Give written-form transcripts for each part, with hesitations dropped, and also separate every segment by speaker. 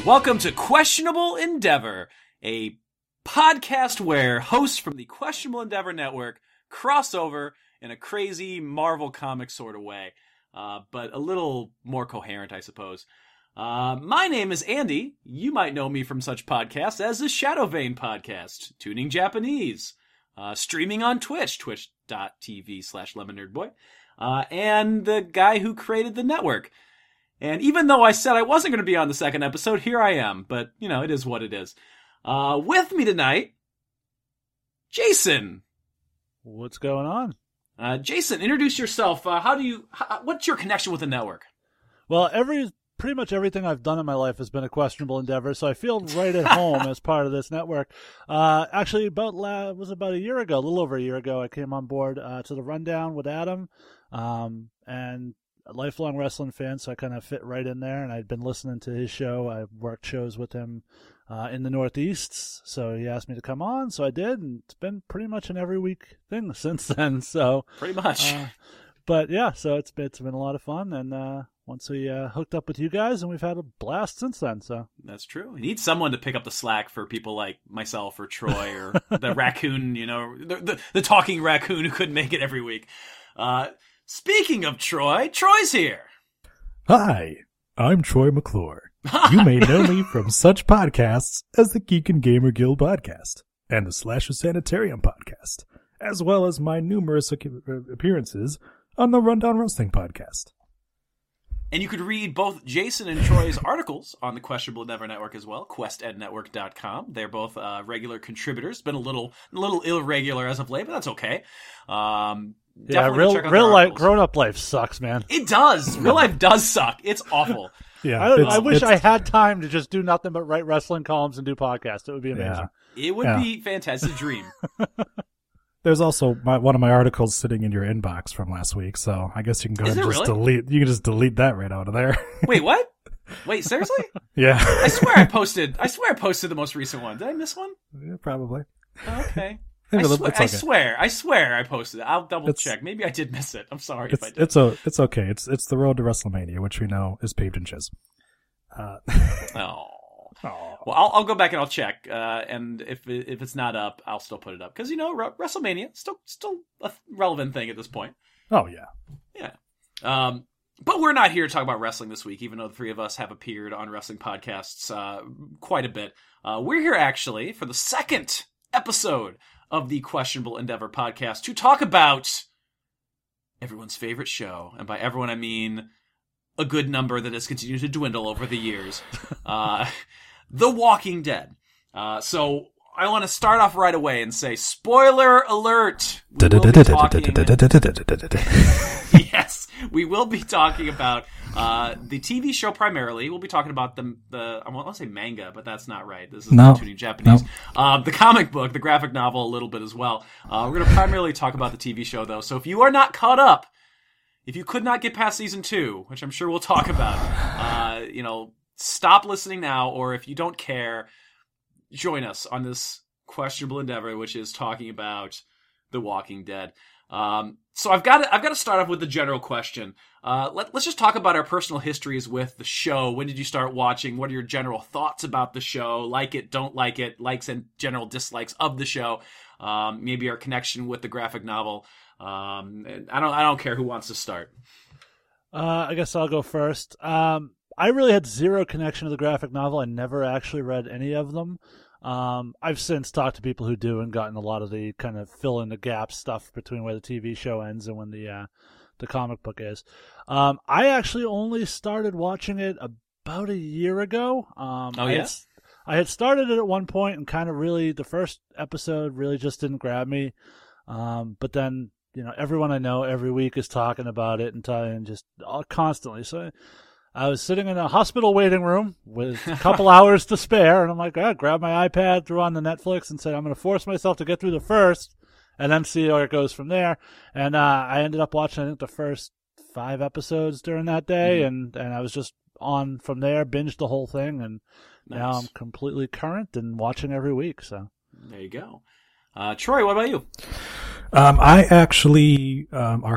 Speaker 1: Welcome to Questionable Endeavor, a podcast where hosts from the Questionable Endeavor Network cross over in a crazy Marvel comic sort of way, but a little more coherent, I suppose. My name is Andy. You might know me from such podcasts as the Shadow Vein Podcast, Tuning Japanese, streaming on Twitch, twitch.tv/LemonNerdBoy, and the guy who created the network. And even though I said I wasn't going to be on the second episode, here I am. But, you know, it is what it is. With me tonight, Jason.
Speaker 2: What's going on?
Speaker 1: Jason, introduce yourself. What's your connection with the network?
Speaker 2: Well, pretty much everything I've done in my life has been a questionable endeavor, so I feel right at home as part of this network. Actually, about a year ago, a little over a year ago, I came on board to the Rundown with Adam, and a lifelong wrestling fan, so I kind of fit right in there, and I'd been listening to his show. I worked shows with him in the Northeast, so he asked me to come on, so I did, and it's been pretty much an every week thing since then. So
Speaker 1: pretty much.
Speaker 2: But yeah, so it's been a lot of fun, and once we hooked up with you guys, and we've had a blast since then. So
Speaker 1: that's true. We need someone to pick up the slack for people like myself or Troy or the raccoon, you know, the talking raccoon who couldn't make it every week. Speaking of Troy, Troy's here.
Speaker 3: Hi, I'm Troy McClure. You may know me from such podcasts as the Geek and Gamer Guild podcast and the Slasher Sanitarium podcast, as well as my numerous appearances on the Rundown Wrestling podcast.
Speaker 1: And you could read both Jason and Troy's articles on the Questionable Endeavor Network as well, questednetwork.com. They're both regular contributors. Been a little irregular as of late, but that's okay.
Speaker 2: Yeah, real life, grown-up life sucks, man.
Speaker 1: It does. Real life does suck. It's awful.
Speaker 2: Yeah, I wish I had time to just do nothing but write wrestling columns and do podcasts. It would be amazing.
Speaker 1: Yeah. It would be fantastic. It's a dream.
Speaker 3: There's also one of my articles sitting in your inbox from last week, so I guess you can go ahead and just delete. You can just delete that right out of there.
Speaker 1: Wait, what? Wait, seriously?
Speaker 3: Yeah.
Speaker 1: I swear I posted the most recent one. Did I miss one?
Speaker 3: Yeah, probably.
Speaker 1: Oh, okay. I swear I posted it. I'll double check. Maybe I did miss it. I'm sorry if I did.
Speaker 3: It's okay. It's the road to WrestleMania, which we know is paved in chiz.
Speaker 1: Oh. Well, I'll go back and I'll check. And if it's not up, I'll still put it up because WrestleMania still a relevant thing at this point.
Speaker 3: Oh yeah.
Speaker 1: Yeah. But we're not here to talk about wrestling this week, even though the three of us have appeared on wrestling podcasts quite a bit. We're here actually for the second episode of the Questionable Endeavor podcast to talk about everyone's favorite show. And by everyone, I mean a good number that has continued to dwindle over the years. The Walking Dead. So I want to start off right away and say, spoiler alert! Yes, we will be talking about the TV show primarily. We'll be talking about I want to say manga, but that's not right. This is Tuning Japanese. No. The comic book, the graphic novel, a little bit as well. We're going to primarily talk about the TV show, though. So if you are not caught up, if you could not get past season 2, which I'm sure we'll talk about, stop listening now, or if you don't care, join us on this questionable endeavor, which is talking about The Walking Dead. So I've got to start off with the general question. Let's just talk about our personal histories with the show. When did you start watching? What are your general thoughts about the show? Like it, don't like it, likes and general dislikes of the show. Maybe our connection with the graphic novel. And I don't care who wants to start.
Speaker 2: I guess I'll go first. I really had zero connection to the graphic novel. I never actually read any of them. I've since talked to people who do and gotten a lot of the kind of fill in the gap stuff between where the TV show ends and when the comic book is. I actually only started watching it about a year ago.
Speaker 1: Yes?
Speaker 2: I had started it at one point and kind of really, the first episode really just didn't grab me. But then, everyone I know every week is talking about it and just constantly. So I was sitting in a hospital waiting room with a couple hours to spare, and I'm like, grab my iPad, threw on the Netflix, and said, I'm going to force myself to get through the first, and then see where it goes from there. And I ended up watching, I think, the first 5 episodes during that day, and I was just on from there, binged the whole thing, and now I'm completely current and watching every week. So
Speaker 1: there you go. Troy, what about you?
Speaker 3: I actually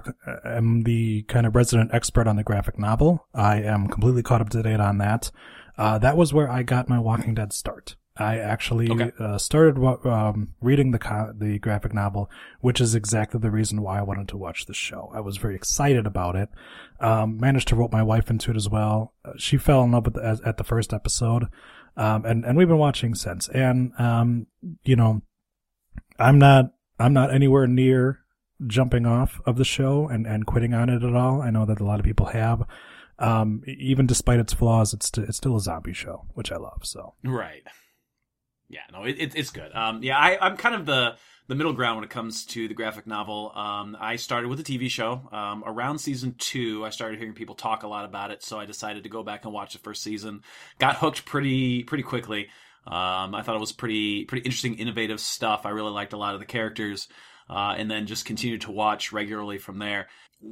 Speaker 3: am the kind of resident expert on the graphic novel. I am completely caught up to date on that. That was where I got my Walking Dead start. I actually started reading the graphic novel, which is exactly the reason why I wanted to watch the show. I was very excited about it. Managed to rope my wife into it as well. She fell in love with at the first episode, and we've been watching since. And you know, I'm not anywhere near jumping off of the show and quitting on it at all. I know that a lot of people have. Even despite its flaws, it's still a zombie show, which I love. So
Speaker 1: right. Yeah, no, it's good. I'm kind of the middle ground when it comes to the graphic novel. I started with a TV show. Around season 2, I started hearing people talk a lot about it, so I decided to go back and watch the first season. Got hooked pretty quickly. I thought it was pretty interesting, innovative stuff. I really liked a lot of the characters, and then just continued to watch regularly from there.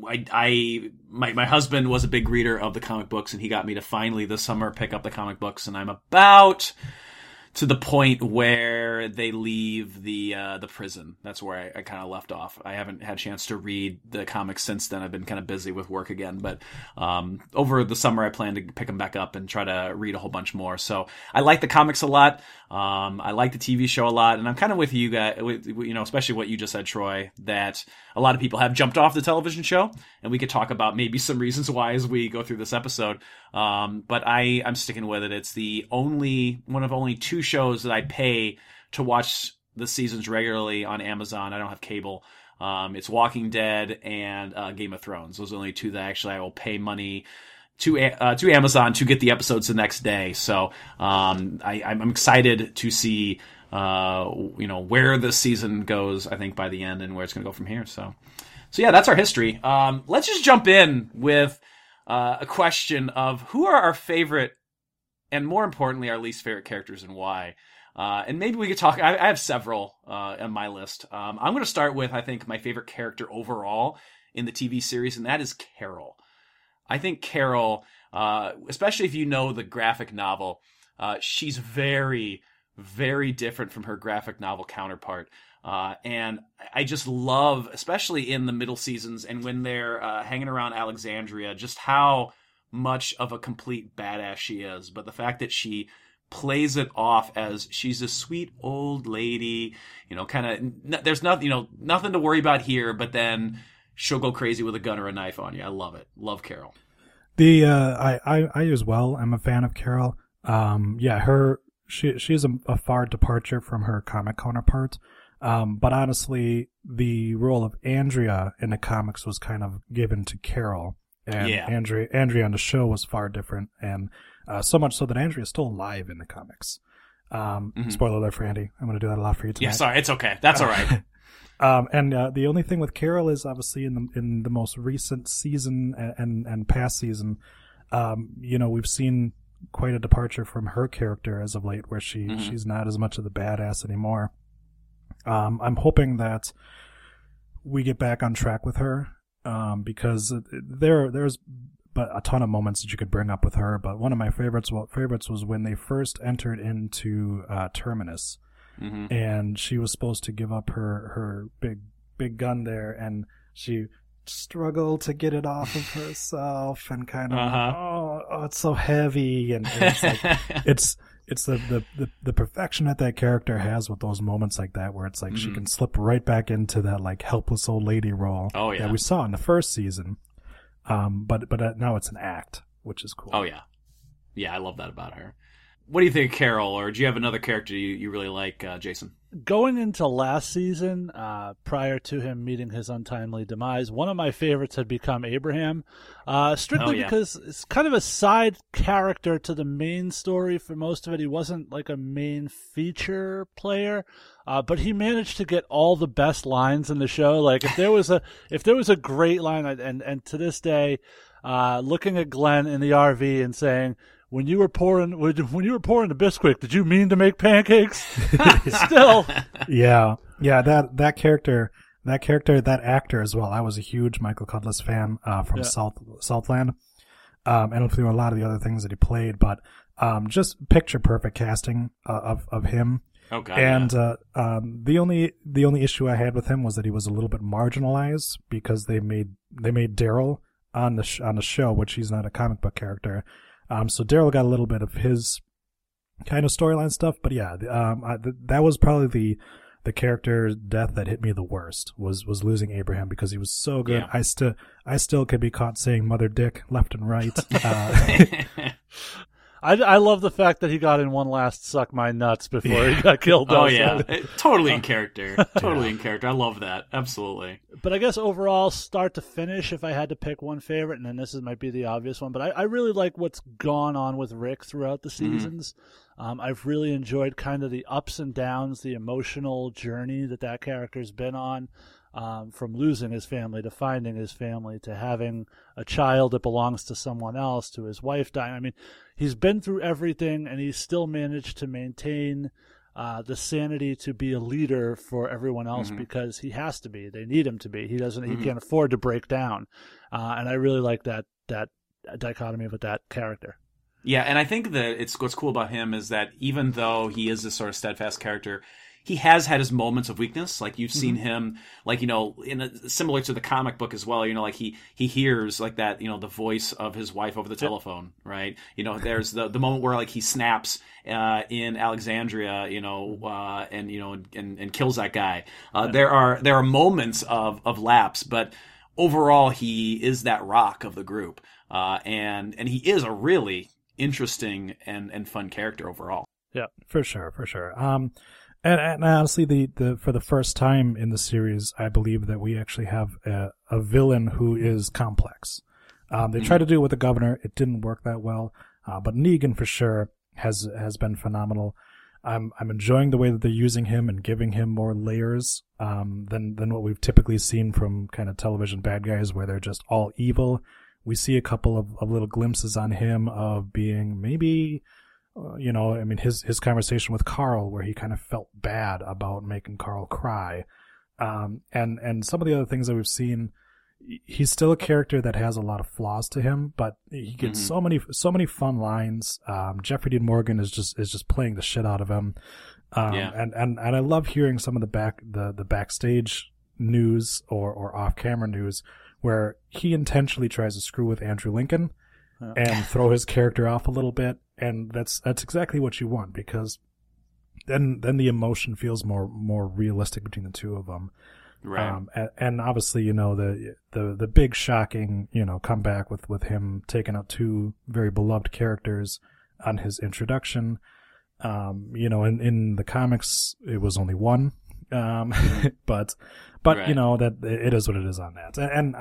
Speaker 1: My husband was a big reader of the comic books, and he got me to finally this summer pick up the comic books, and I'm about to the point where they leave the prison. That's where I kind of left off. I haven't had a chance to read the comics since then. I've been kind of busy with work again, but over the summer I plan to pick them back up and try to read a whole bunch more. So I like the comics a lot. I like the TV show a lot, and I'm kind of with you guys, especially what you just said, Troy, that a lot of people have jumped off the television show, and we could talk about maybe some reasons why as we go through this episode. But I'm sticking with it. It's the one of only 2 shows that I pay to watch the seasons regularly on Amazon. I don't have cable. It's Walking Dead and Game of Thrones. Those are the only 2 that I will pay money to Amazon to get the episodes the next day. So I'm excited to see where this season goes, I think, by the end, and where it's going to go from here. So yeah, that's our history. Let's just jump in with a question of who are our favorite and, more importantly, our least favorite characters and why. And maybe we could talk. I have several on my list. I'm going to start with, I think, my favorite character overall in the TV series, and that is Carol. I think Carol, especially if you know the graphic novel, she's very, very different from her graphic novel counterpart. And I just love, especially in the middle seasons and when they're hanging around Alexandria, just how much of a complete badass she is. But the fact that she plays it off as she's a sweet old lady, there's nothing to worry about here, but then she'll go crazy with a gun or a knife on you. I love it. Love Carol.
Speaker 3: I as well. I'm a fan of Carol. She's a far departure from her comic counterpart. But honestly, the role of Andrea in the comics was kind of given to Carol. And Andrea on the show was far different, and so much so that Andrea is still alive in the comics. Spoiler alert for Andy. I'm going to do that a lot for you tonight.
Speaker 1: Yeah, sorry, it's okay. That's all right.
Speaker 3: And the only thing with Carol is obviously in the most recent season and past season, we've seen quite a departure from her character as of late, where she's not as much of the badass anymore. I'm hoping that we get back on track with her, because there's but a ton of moments that you could bring up with her. But one of my favorites was when they first entered into Terminus. Mm-hmm. And she was supposed to give up her big gun there, and she struggled to get it off of herself, and kind of it's so heavy, and it's like it's the perfection that character has with those moments like that, where it's like she can slip right back into that like helpless old lady role that we saw in the first season, but now it's an act, which is cool.
Speaker 1: Oh yeah, I love that about her. What do you think of Carol, or do you have another character you really like, Jason?
Speaker 2: Going into last season, prior to him meeting his untimely demise, one of my favorites had become Abraham, strictly because it's kind of a side character to the main story for most of it. He wasn't like a main feature player, but he managed to get all the best lines in the show. Like if there was a great line, and to this day, looking at Glenn in the RV and saying, When you were pouring the Bisquick, did you mean to make pancakes? Still.
Speaker 3: Yeah. That character, that actor as well. I was a huge Michael Cudlitz fan from Southland, and through a lot of the other things that he played. But just picture perfect casting of him.
Speaker 1: Oh God.
Speaker 3: And the only issue I had with him was that he was a little bit marginalized, because they made Daryl on the show, which he's not a comic book character. So Daryl got a little bit of his kind of storyline stuff, but yeah, that was probably the character death that hit me the worst was losing Abraham, because he was so good. Yeah. I still could be caught saying Mother Dick left and right.
Speaker 2: I love the fact that he got in one last suck my nuts before he got killed.
Speaker 1: Oh, yeah. Totally in character. Totally in character. I love that. Absolutely.
Speaker 2: But I guess overall, start to finish, if I had to pick one favorite, and then might be the obvious one, but I really like what's gone on with Rick throughout the seasons. Mm-hmm. I've really enjoyed kind of the ups and downs, the emotional journey that character's been on. From losing his family to finding his family to having a child that belongs to someone else to his wife dying. I mean, he's been through everything, and he's still managed to maintain the sanity to be a leader for everyone else, because he has to be. They need him to be. He can't afford to break down. And I really like that dichotomy with that character.
Speaker 1: Yeah, and I think that what's cool about him is that even though he is this sort of steadfast character, he has had his moments of weakness. Like, you've seen him, like, similar to the comic book as well, like he hears like that, the voice of his wife over the telephone, right? There's the moment where like he snaps in Alexandria, and kills that guy. There are moments of lapse, but overall he is that rock of the group. And he is a really interesting and fun character overall.
Speaker 3: Yeah, for sure. And honestly, for the first time in the series, I believe that we actually have a villain who is complex. They tried to do it with the governor; it didn't work that well. But Negan, for sure, has been phenomenal. I'm enjoying the way that they're using him and giving him more layers than what we've typically seen from kind of television bad guys, where they're just all evil. We see a couple of little glimpses on him of being maybe. His conversation with Carl, where he kind of felt bad about making Carl cry. And some of the other things that we've seen, he's still a character that has a lot of flaws to him, but he gets so many fun lines. Jeffrey Dean Morgan is just playing the shit out of him. And I love hearing some of the backstage news or off camera news where he intentionally tries to screw with Andrew Lincoln and throw his character off a little bit. And that's exactly what you want, because then the emotion feels more realistic between the two of them.
Speaker 1: Right.
Speaker 3: And obviously, the big shocking, comeback with him taking out two very beloved characters on his introduction. In the comics, it was only one. But right. That it is what it is on that. And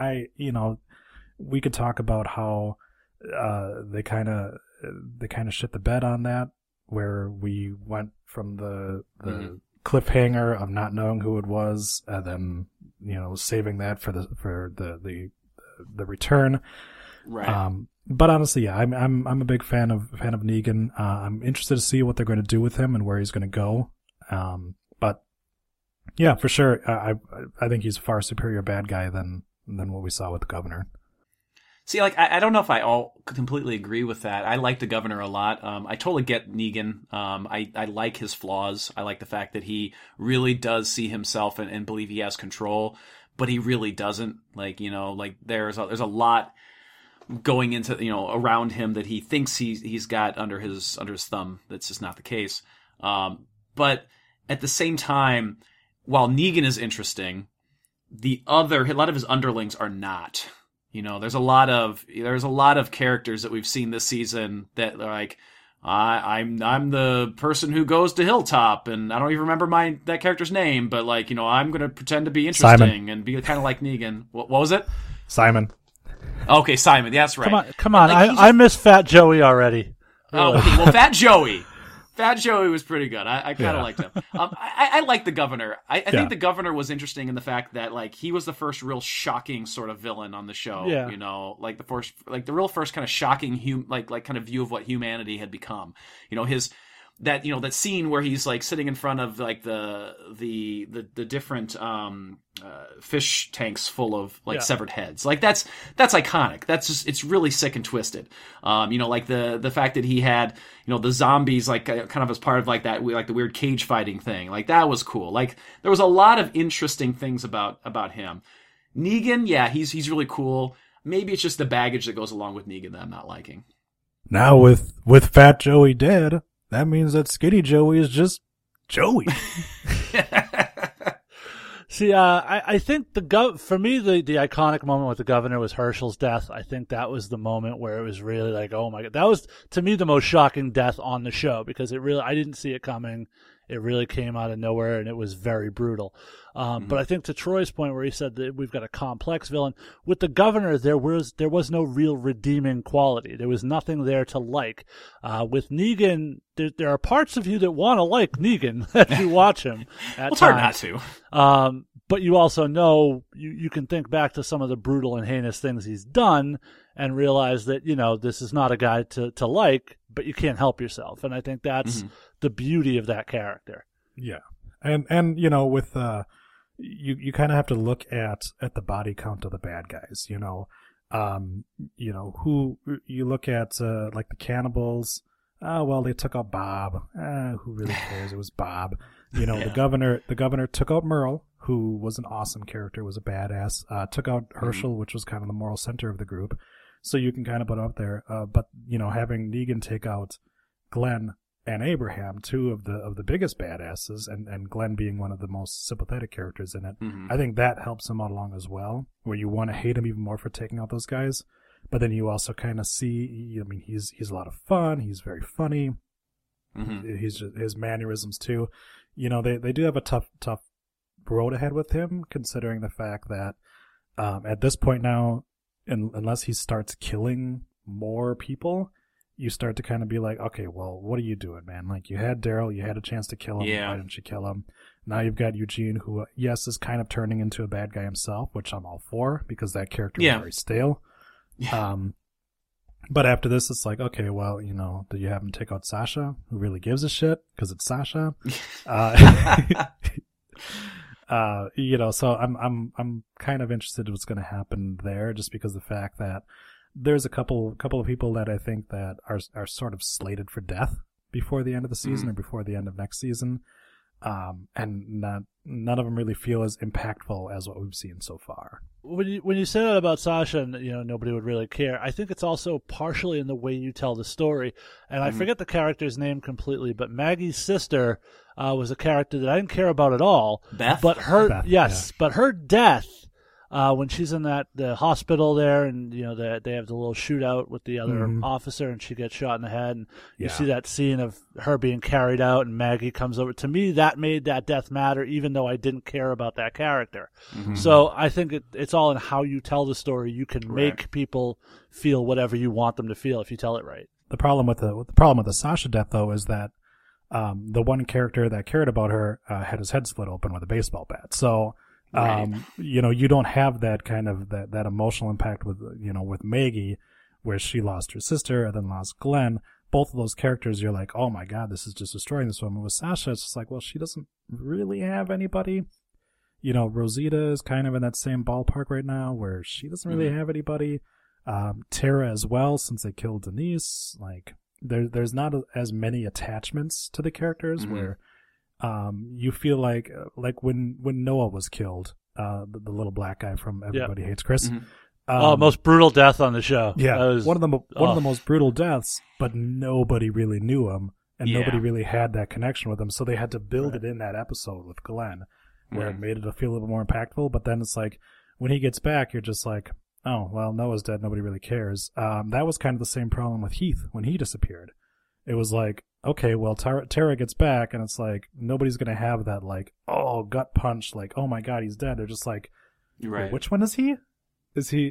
Speaker 3: we could talk about how, they kind of shit the bed on that, where we went from the cliffhanger of not knowing who it was, and then saving that for the return.
Speaker 1: Right.
Speaker 3: But honestly, yeah, I'm a big fan of Negan. I'm interested to see what they're going to do with him and where he's going to go. But yeah, for sure, I think he's a far superior bad guy than what we saw with the governor.
Speaker 1: See, like, I don't know if I completely agree with that. I like the governor a lot. I totally get Negan. I like his flaws. I like the fact that he really does see himself and believe he has control, but he really doesn't. Like, there's a lot going into, around him that he thinks he's got under his thumb. That's just not the case. But at the same time, while Negan is interesting, a lot of his underlings are not. There's a lot of characters that we've seen this season that are like, I'm the person who goes to Hilltop, and I don't even remember that character's name, but like, I'm going to pretend to be interesting
Speaker 3: Simon.
Speaker 1: And be kind of like Negan. What was it?
Speaker 3: Simon.
Speaker 1: Okay, Simon. That's right.
Speaker 2: Come on. Like, I miss Fat Joey already.
Speaker 1: Oh, okay. Well, Fat Joey was pretty good. I kind of liked him. I like the governor. I think the governor was interesting in the fact that like he was the first real shocking sort of villain on the show.
Speaker 2: Yeah.
Speaker 1: The real first kind of shocking kind of view of what humanity had become. That scene where he's like sitting in front of like the different fish tanks full of severed heads. Like that's iconic. That's just, it's really sick and twisted. Like the fact that he had, the zombies like kind of as part of like that, like the weird cage fighting thing. Like that was cool. Like there was a lot of interesting things about him. Negan, yeah, he's really cool. Maybe it's just the baggage that goes along with Negan that I'm not liking.
Speaker 3: Now with Fat Joey dead, that means that Skinny Joey is just Joey.
Speaker 2: See, I think for me, the iconic moment with the governor was Herschel's death. I think that was the moment where it was really like, oh my God. That was, to me, the most shocking death on the show because I didn't see it coming. It really came out of nowhere, and it was very brutal. But I think to Troy's point where he said that we've got a complex villain, with the governor, there was no real redeeming quality. There was nothing there to like. With Negan, there are parts of you that want to like Negan as you watch him at
Speaker 1: it's
Speaker 2: times.
Speaker 1: hard not to.
Speaker 2: But you also know, you can think back to some of the brutal and heinous things he's done and realize that, this is not a guy to like, but you can't help yourself. And I think that's the beauty of that character.
Speaker 3: Yeah. And with, you kind of have to look at the body count of the bad guys, who you look at, like the cannibals. Well, they took out Bob. Who really cares? It was Bob. The governor took out Merle, who was an awesome character, was a badass. Took out Herschel, which was kind of the moral center of the group. So you can kind of put up there. But having Negan take out Glenn and Abraham, two of the biggest badasses, and Glenn being one of the most sympathetic characters in it, I think that helps him out along as well, where you want to hate him even more for taking out those guys. But then you also kind of see, he's a lot of fun. He's very funny. He's just, his mannerisms too. They do have a tough road ahead with him, considering the fact that at this point now, unless he starts killing more people, you start to kind of be like, okay, well, what are you doing, man? Like, you had Daryl, you had a chance to kill him. Yeah. Why didn't you kill him? Now you've got Eugene, who, yes, is kind of turning into a bad guy himself, which I'm all for, because that character is very stale. Yeah. But after this, it's like, okay, well, do you have him take out Sasha, who really gives a shit because it's Sasha? So I'm kind of interested in what's going to happen there, just because of the fact that there's a couple of people that I think that are sort of slated for death before the end of the season or before the end of next season. And none of them really feel as impactful as what we've seen so far.
Speaker 2: When you say that about Sasha, and nobody would really care, I think it's also partially in the way you tell the story. And I forget the character's name completely, but Maggie's sister was a character that I didn't care about at all.
Speaker 1: Beth,
Speaker 2: but her death. When she's in the hospital there, and they have the little shootout with the other officer, and she gets shot in the head, and you see that scene of her being carried out, and Maggie comes over. To me, that made that death matter, even though I didn't care about that character. So I think it's all in how you tell the story. You can make people feel whatever you want them to feel if you tell it right.
Speaker 3: The problem with the Sasha death, though, is that the one character that cared about her had his head split open with a baseball bat. So. You don't have that kind of that emotional impact with Maggie, where she lost her sister and then lost Glenn. Both of those characters, you're like, oh my God, this is just destroying this woman. With Sasha, it's just like, well, she doesn't really have anybody. Rosita is kind of in that same ballpark right now, where she doesn't really have anybody. Tara as well, since they killed Denise. Like, there's not as many attachments to the characters where. You feel like when Noah was killed, the little black guy from Everybody Hates Chris.
Speaker 2: Most brutal death on the show.
Speaker 3: Yeah, one of the most brutal deaths, but nobody really knew him, and nobody really had that connection with him. So they had to build it in that episode with Glenn, where it made it feel a little bit more impactful. But then it's like when he gets back, you're just like, oh well, Noah's dead. Nobody really cares. That was kind of the same problem with Heath when he disappeared. It was like, okay, well, Tara gets back, and it's like, nobody's going to have that, like, oh, gut punch, like, oh my God, he's dead. They're just like, well, which one is he? Is he?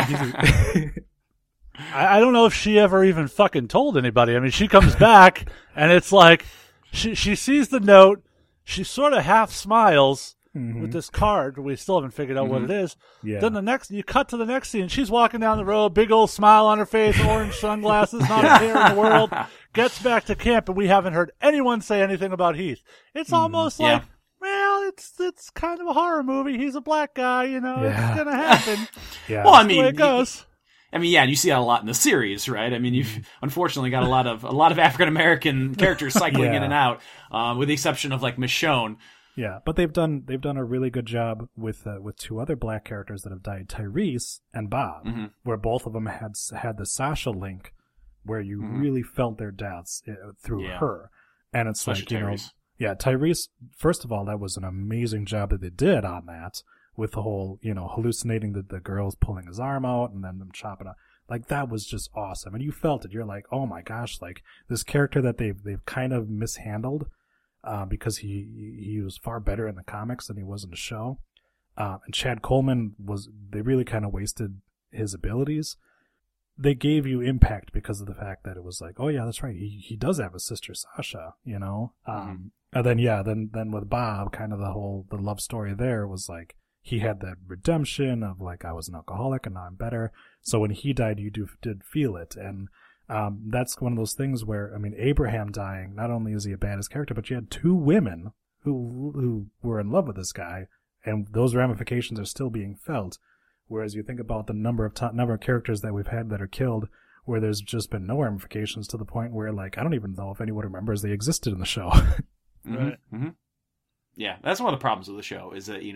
Speaker 2: I don't know if she ever even fucking told anybody. I mean, she comes back, and it's like, she sees the note, she sort of half smiles with this card. We still haven't figured out what it is. Yeah. Then you cut to the next scene. She's walking down the road, big old smile on her face, orange sunglasses, not a care in the world. Gets back to camp, and we haven't heard anyone say anything about Heath. It's almost like, well, it's kind of a horror movie. He's a black guy, it's gonna happen.
Speaker 1: Well, I mean,
Speaker 2: the way it goes.
Speaker 1: And you see that a lot in the series, right? I mean, you've unfortunately got a lot of African American characters cycling in and out, with the exception of like Michonne.
Speaker 3: Yeah, but they've done a really good job with two other black characters that have died, Tyrese and Bob, where both of them had the Sasha link where you
Speaker 1: Mhm.
Speaker 3: really felt their deaths through
Speaker 1: Yeah.
Speaker 3: her. And it's
Speaker 1: Especially
Speaker 3: like,
Speaker 1: Tyrese.
Speaker 3: yeah, Tyrese, first of all, that was an amazing job that they did on that with the whole, hallucinating the girls pulling his arm out and then them chopping up. Like, that was just awesome. And you felt it. You're like, oh my gosh, like this character that they've kind of mishandled, because he was far better in the comics than he was in the show. And Chad Coleman they really kind of wasted his abilities. They gave you impact because of the fact that it was like, oh yeah, that's right. He does have a sister, Sasha,
Speaker 1: Mm-hmm.
Speaker 3: And then with Bob, kind of the love story there was like, he had that redemption of like, I was an alcoholic and now I'm better. So when he died, you did feel it. And that's one of those things where, I mean, Abraham dying, not only is he a badass character, but you had two women who were in love with this guy, and those ramifications are still being felt. Whereas you think about the number of characters that we've had that are killed, where there's just been no ramifications, to the point where, like, I don't even know if anyone remembers they existed in the show.
Speaker 1: Mm-hmm.
Speaker 2: Right.
Speaker 1: Mm-hmm. Yeah, that's one of the problems with the show is that,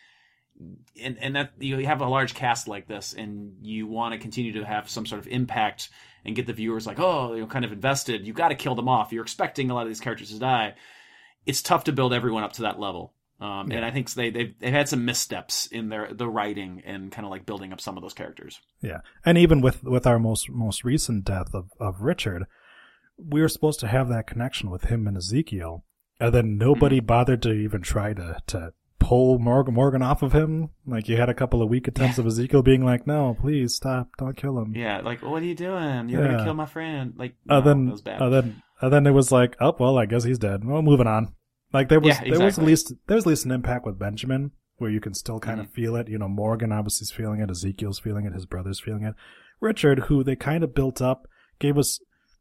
Speaker 1: and that you have a large cast like this, and you want to continue to have some sort of impact and get the viewers like, oh, kind of invested. You got to kill them off. You're expecting a lot of these characters to die. It's tough to build everyone up to that level. And I think they've had some missteps in the writing and kind of like building up some of those characters.
Speaker 3: Yeah, and even with our most recent death of Richard, we were supposed to have that connection with him and Ezekiel, and then nobody bothered to even try to pull Morgan off of him. Like, you had a couple of weak attempts of Ezekiel being like, no, please stop, don't kill him.
Speaker 1: Yeah, like, what are you doing? You're gonna kill my friend. Like,
Speaker 3: then
Speaker 1: that was bad.
Speaker 3: then it was like, oh well, I guess he's dead. Well, moving on. Like, there was at least an impact with Benjamin, where you can still kind of feel it. Morgan obviously is feeling it, Ezekiel's feeling it, his brother's feeling it. Richard, who they kind of built up, gave us.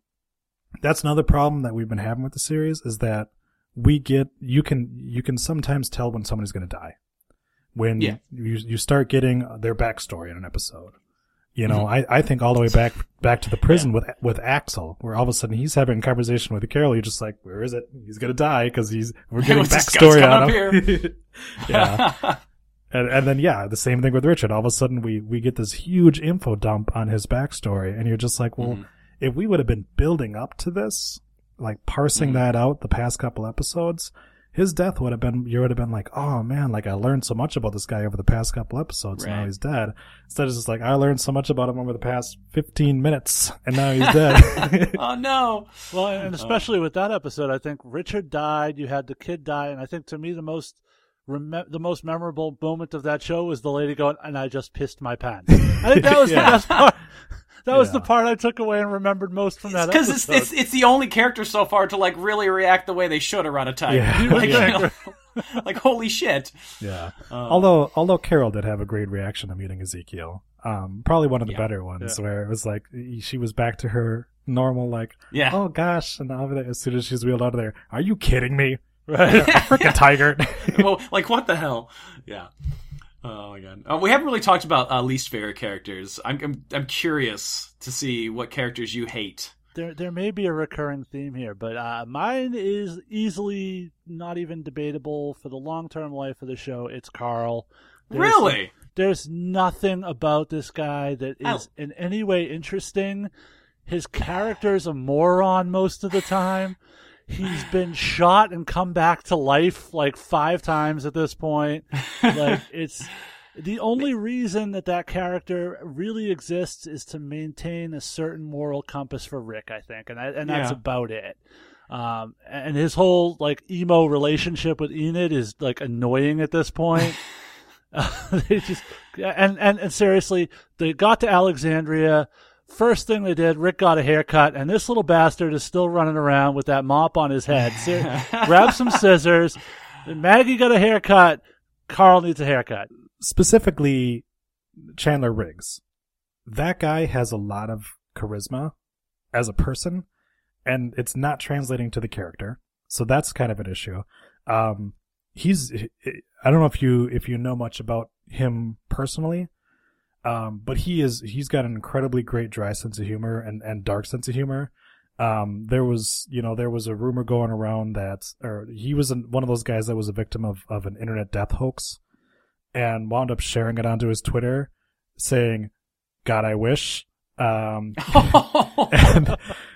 Speaker 3: That's another problem that we've been having with the series, is that you can sometimes tell when somebody's going to die when you start getting their backstory in an episode. I think all the way back to the prison with Axel, where all of a sudden he's having a conversation with Carol. You're just like, where is it? He's gonna die because we're getting backstory on him. Yeah. And then the same thing with Richard. All of a sudden we get this huge info dump on his backstory, and you're just like, well, if we would have been building up to this, like parsing that out the past couple episodes, his death you would have been like, oh man, like I learned so much about this guy over the past couple episodes, and now he's dead. Instead it's just like, I learned so much about him over the past 15 minutes, and now he's dead.
Speaker 1: Oh no.
Speaker 2: Well, and especially with that episode, I think Richard died, you had the kid die, and I think to me the most memorable moment of that show was the lady going, and I just pissed my pants. I think that was the best part. That was the part I took away and remembered most from that episode.
Speaker 1: Because it's the only character so far to like really react the way they should around a tiger.
Speaker 3: Yeah.
Speaker 1: Like holy shit.
Speaker 3: Yeah. Although Carol did have a great reaction to meeting Ezekiel. Probably one of the better ones, where it was like she was back to her normal, like, oh gosh, and as soon as she's wheeled out of there, are you kidding me? Right. A freaking tiger.
Speaker 1: Well, like what the hell? Yeah. Oh my god. We haven't really talked about least favorite characters. I'm curious to see what characters you hate.
Speaker 2: There may be a recurring theme here, but mine is easily not even debatable for the long-term life of the show. It's Carl.
Speaker 1: Really?
Speaker 2: There's nothing about this guy that is in any way interesting. His character's a moron most of the time. He's been shot and come back to life like 5 times at this point. Like, it's the only reason that character really exists is to maintain a certain moral compass for Rick, I think, and that's about it. And his whole like emo relationship with Enid is like annoying at this point. They just and seriously, they got to Alexandria. First thing they did, Rick got a haircut, and this little bastard is still running around with that mop on his head. Grab some scissors. Maggie got a haircut. Carl needs a haircut.
Speaker 3: Specifically, Chandler Riggs. That guy has a lot of charisma as a person, and it's not translating to the character. So that's kind of an issue. I don't know if you know much about him personally. But he's got an incredibly great dry sense of humor and dark sense of humor. There was a rumor going around or he was one of those guys that was a victim of an internet death hoax and wound up sharing it onto his Twitter saying, God, I wish. And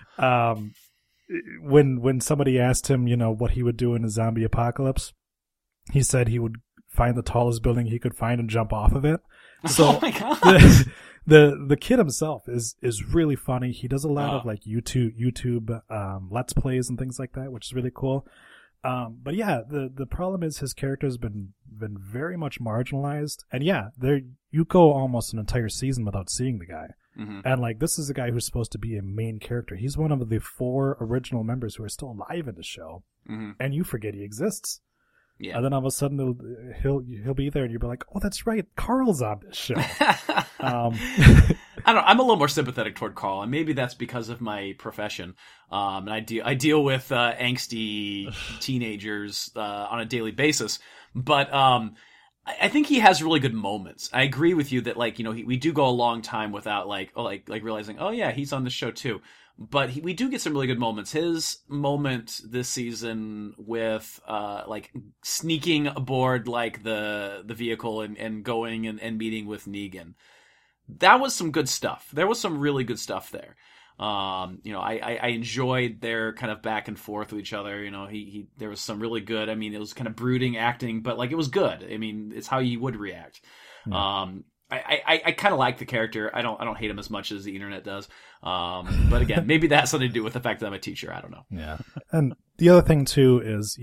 Speaker 3: when somebody asked him, what he would do in a zombie apocalypse, he said he would find the tallest building he could find and jump off of it. So
Speaker 1: oh my God.
Speaker 3: the kid himself is really funny. He does a lot of like YouTube Let's Plays and things like that, which is really cool. But yeah, the problem is his character has been very much marginalized. And yeah, you go almost an entire season without seeing the guy.
Speaker 1: Mm-hmm.
Speaker 3: And like, this is a guy who's supposed to be a main character. He's one of the 4 original members who are still alive in the show.
Speaker 1: Mm-hmm.
Speaker 3: And you forget he exists.
Speaker 1: Yeah.
Speaker 3: And then all of a sudden he'll be there and you'll be like, oh, that's right, Carl's on this show.
Speaker 1: I don't know. I'm a little more sympathetic toward Carl, and maybe that's because of my profession. And I deal with angsty teenagers on a daily basis. But I think he has really good moments. I agree with you that we do go a long time without like realizing, oh yeah, he's on the show too. But we do get some really good moments. His moment this season with sneaking aboard like the vehicle and going and meeting with Negan, that was some good stuff. There was some really good stuff there. I enjoyed their kind of back and forth with each other. There was some really good. I mean, it was kind of brooding acting, but like it was good. I mean, it's how you would react.
Speaker 3: Mm.
Speaker 1: I kind of like the character. I don't hate him as much as the internet does. But again, maybe that has something to do with the fact that I'm a teacher. I don't know.
Speaker 3: Yeah. And the other thing too is,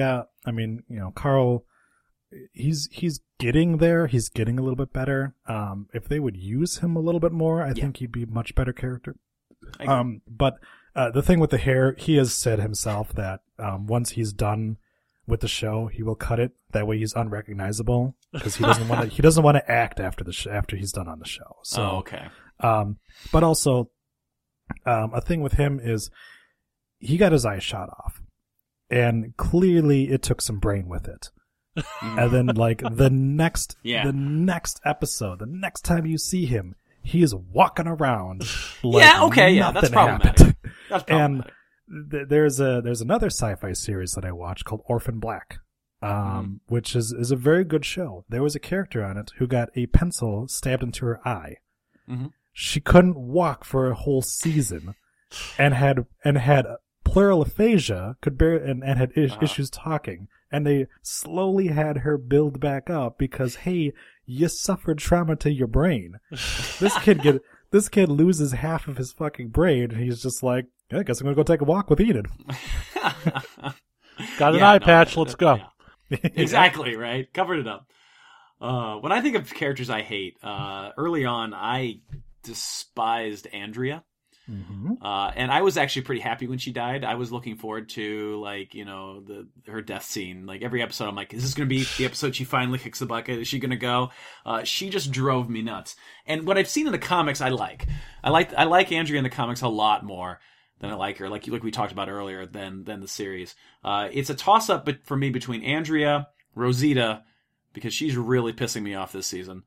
Speaker 3: Carl, he's getting there. He's getting a little bit better. If they would use him a little bit more, I think he'd be a much better character. But the thing with the hair, he has said himself that once he's done with the show, he will cut it. That way he's unrecognizable because he doesn't want to act after he's done on the show. So,
Speaker 1: okay.
Speaker 3: But also, a thing with him is he got his eye shot off, and clearly it took some brain with it. And then like the next episode, the next time you see him, he is walking around like
Speaker 1: that's problematic. That's problematic.
Speaker 3: And there's another sci-fi series that I watched called Orphan Black, which is a very good show. There was a character on it who got a pencil stabbed into her eye.
Speaker 1: Mm-hmm.
Speaker 3: She couldn't walk for a whole season, and had pleural aphasia, and had issues talking. And they slowly had her build back up because, hey, you suffered trauma to your brain. This kid loses half of his fucking brain, and he's just like, I guess I'm gonna go take a walk with Enid.
Speaker 2: Got an eye patch, let's go.
Speaker 1: Yeah. Exactly, right? Covered it up. When I think of characters I hate, early on I despised Andrea.
Speaker 3: Mm-hmm.
Speaker 1: And I was actually pretty happy when she died. I was looking forward to her death scene. Like every episode, I'm like, is this going to be the episode she finally kicks the bucket? Is she going to go? She just drove me nuts. And what I've seen in the comics, I like Andrea in the comics a lot more than I like her. Like we talked about earlier than the series. It's a toss up, but for me between Andrea, Rosita, because she's really pissing me off this season,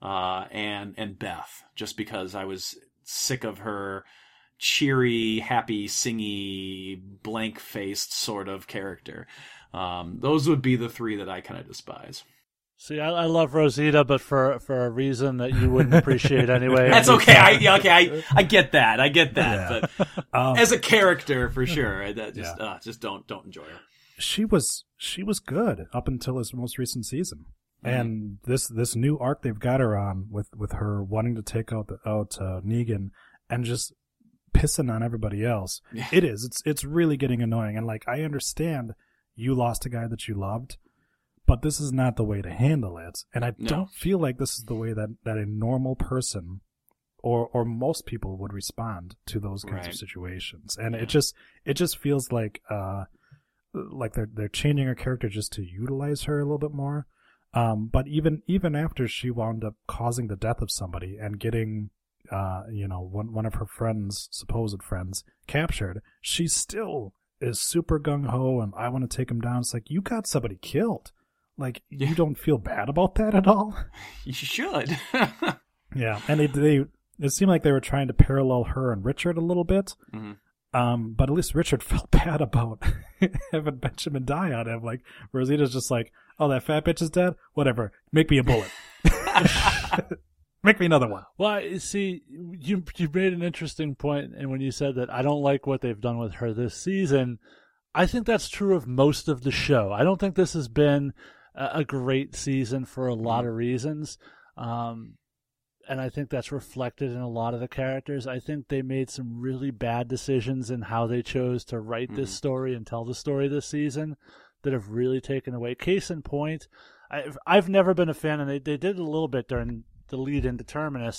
Speaker 1: and Beth, just because I was sick of her cheery, happy, singy, blank-faced sort of character. Those would be the 3 that I kind of despise.
Speaker 2: See, I love Rosita, but for a reason that you wouldn't appreciate anyway.
Speaker 1: That's okay. I get that.
Speaker 3: Yeah.
Speaker 1: But as a character, for sure, just don't enjoy her.
Speaker 3: She was good up until this most recent season. Mm-hmm. And this new arc they've got her on with her wanting to take out Negan and just pissing on everybody else.
Speaker 1: Yeah.
Speaker 3: It's really getting annoying. And like, I understand you lost a guy that you loved, but this is not the way to handle it. And I don't feel like this is the way that a normal person or most people would respond to those kinds of situations. And it just feels like they're changing her character just to utilize her a little bit more. But even after she wound up causing the death of somebody and getting one of her supposed friends captured, she still is super gung-ho and I want to take him down. It's like, you got somebody killed. Like, you don't feel bad about that at all?
Speaker 1: You should.
Speaker 3: Yeah, and it seemed like they were trying to parallel her and Richard a little bit. Mm-hmm. But at least Richard felt bad about having Benjamin die on him. Like, Rosita's just like, oh, that fat bitch is dead? Whatever. Make me a bullet. Make me another one.
Speaker 2: Well, you see, you made an interesting point, and when you said that I don't like what they've done with her this season, I think that's true of most of the show. I don't think this has been a great season for a lot of reasons. And I think that's reflected in a lot of the characters. I think they made some really bad decisions in how they chose to write this story and tell the story this season that have really taken away. Case in point, I've never been a fan, and they did it a little bit during the lead into Terminus,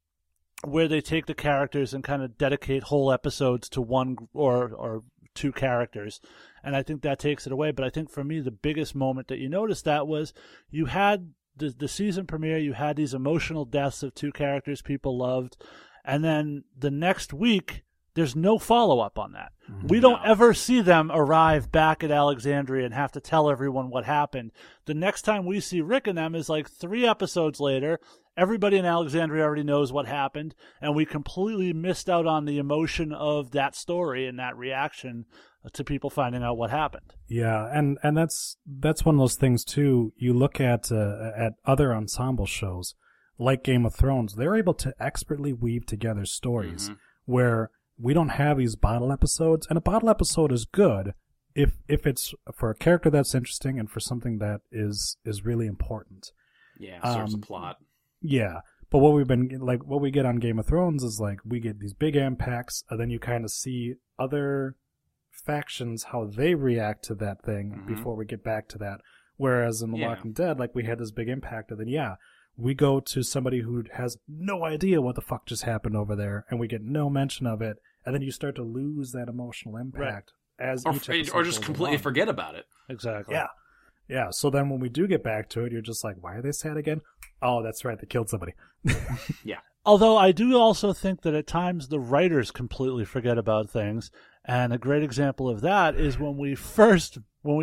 Speaker 2: where they take the characters and kind of dedicate whole episodes to one or two characters. And I think that takes it away. But I think for me, the biggest moment that you noticed that was you had the season premiere, you had these emotional deaths of two characters people loved, and then the next week there's no follow-up on that. We don't ever see them arrive back at Alexandria and have to tell everyone what happened. The next time we see Rick and them is like 3 episodes later. Everybody in Alexandria already knows what happened, and we completely missed out on the emotion of that story and that reaction to people finding out what happened.
Speaker 3: Yeah, and that's one of those things too. You look at other ensemble shows like Game of Thrones; they're able to expertly weave together stories where we don't have these bottle episodes. And a bottle episode is good if it's for a character that's interesting and for something that is really important.
Speaker 1: Yeah, serves a plot.
Speaker 3: Yeah. But what we get on Game of Thrones is like we get these big impacts, and then you kind of see other factions how they react to that thing before we get back to that. Whereas in The Walking Dead, like we had this big impact, and then we go to somebody who has no idea what the fuck just happened over there, and we get no mention of it, and then you start to lose that emotional impact as each episode
Speaker 1: or just
Speaker 3: goes
Speaker 1: completely
Speaker 3: along.
Speaker 1: forget about it.
Speaker 2: Exactly.
Speaker 3: Yeah. So then when we do get back to it, you're just like, why are they sad again? Oh, that's right, they killed somebody.
Speaker 1: Yeah.
Speaker 2: Although I do also think that at times the writers completely forget about things, and a great example of that is when we first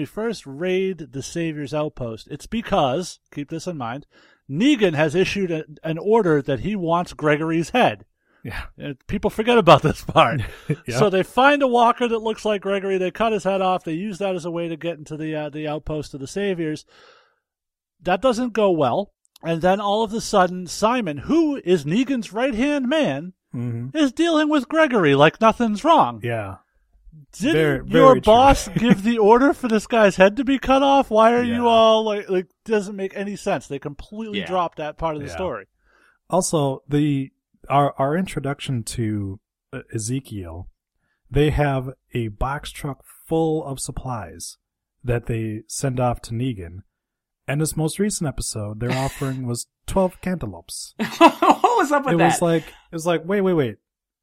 Speaker 2: raid the Savior's Outpost. It's because, keep this in mind, Negan has issued an order that he wants Gregory's head.
Speaker 3: Yeah.
Speaker 2: And people forget about this part. So they find a walker that looks like Gregory. They cut his head off. They use that as a way to get into the outpost of the Saviors. That doesn't go well. And then all of a sudden, Simon, who is Negan's right-hand man, is dealing with Gregory like nothing's wrong.
Speaker 3: Yeah.
Speaker 2: Didn't your boss give the order for this guy's head to be cut off? Why are you all like doesn't make any sense. They completely dropped that part of the story.
Speaker 3: Also, our introduction to Ezekiel, they have a box truck full of supplies that they send off to Negan. And this most recent episode, their offering was 12 cantaloupes.
Speaker 1: What was up with that?
Speaker 3: It was like, wait.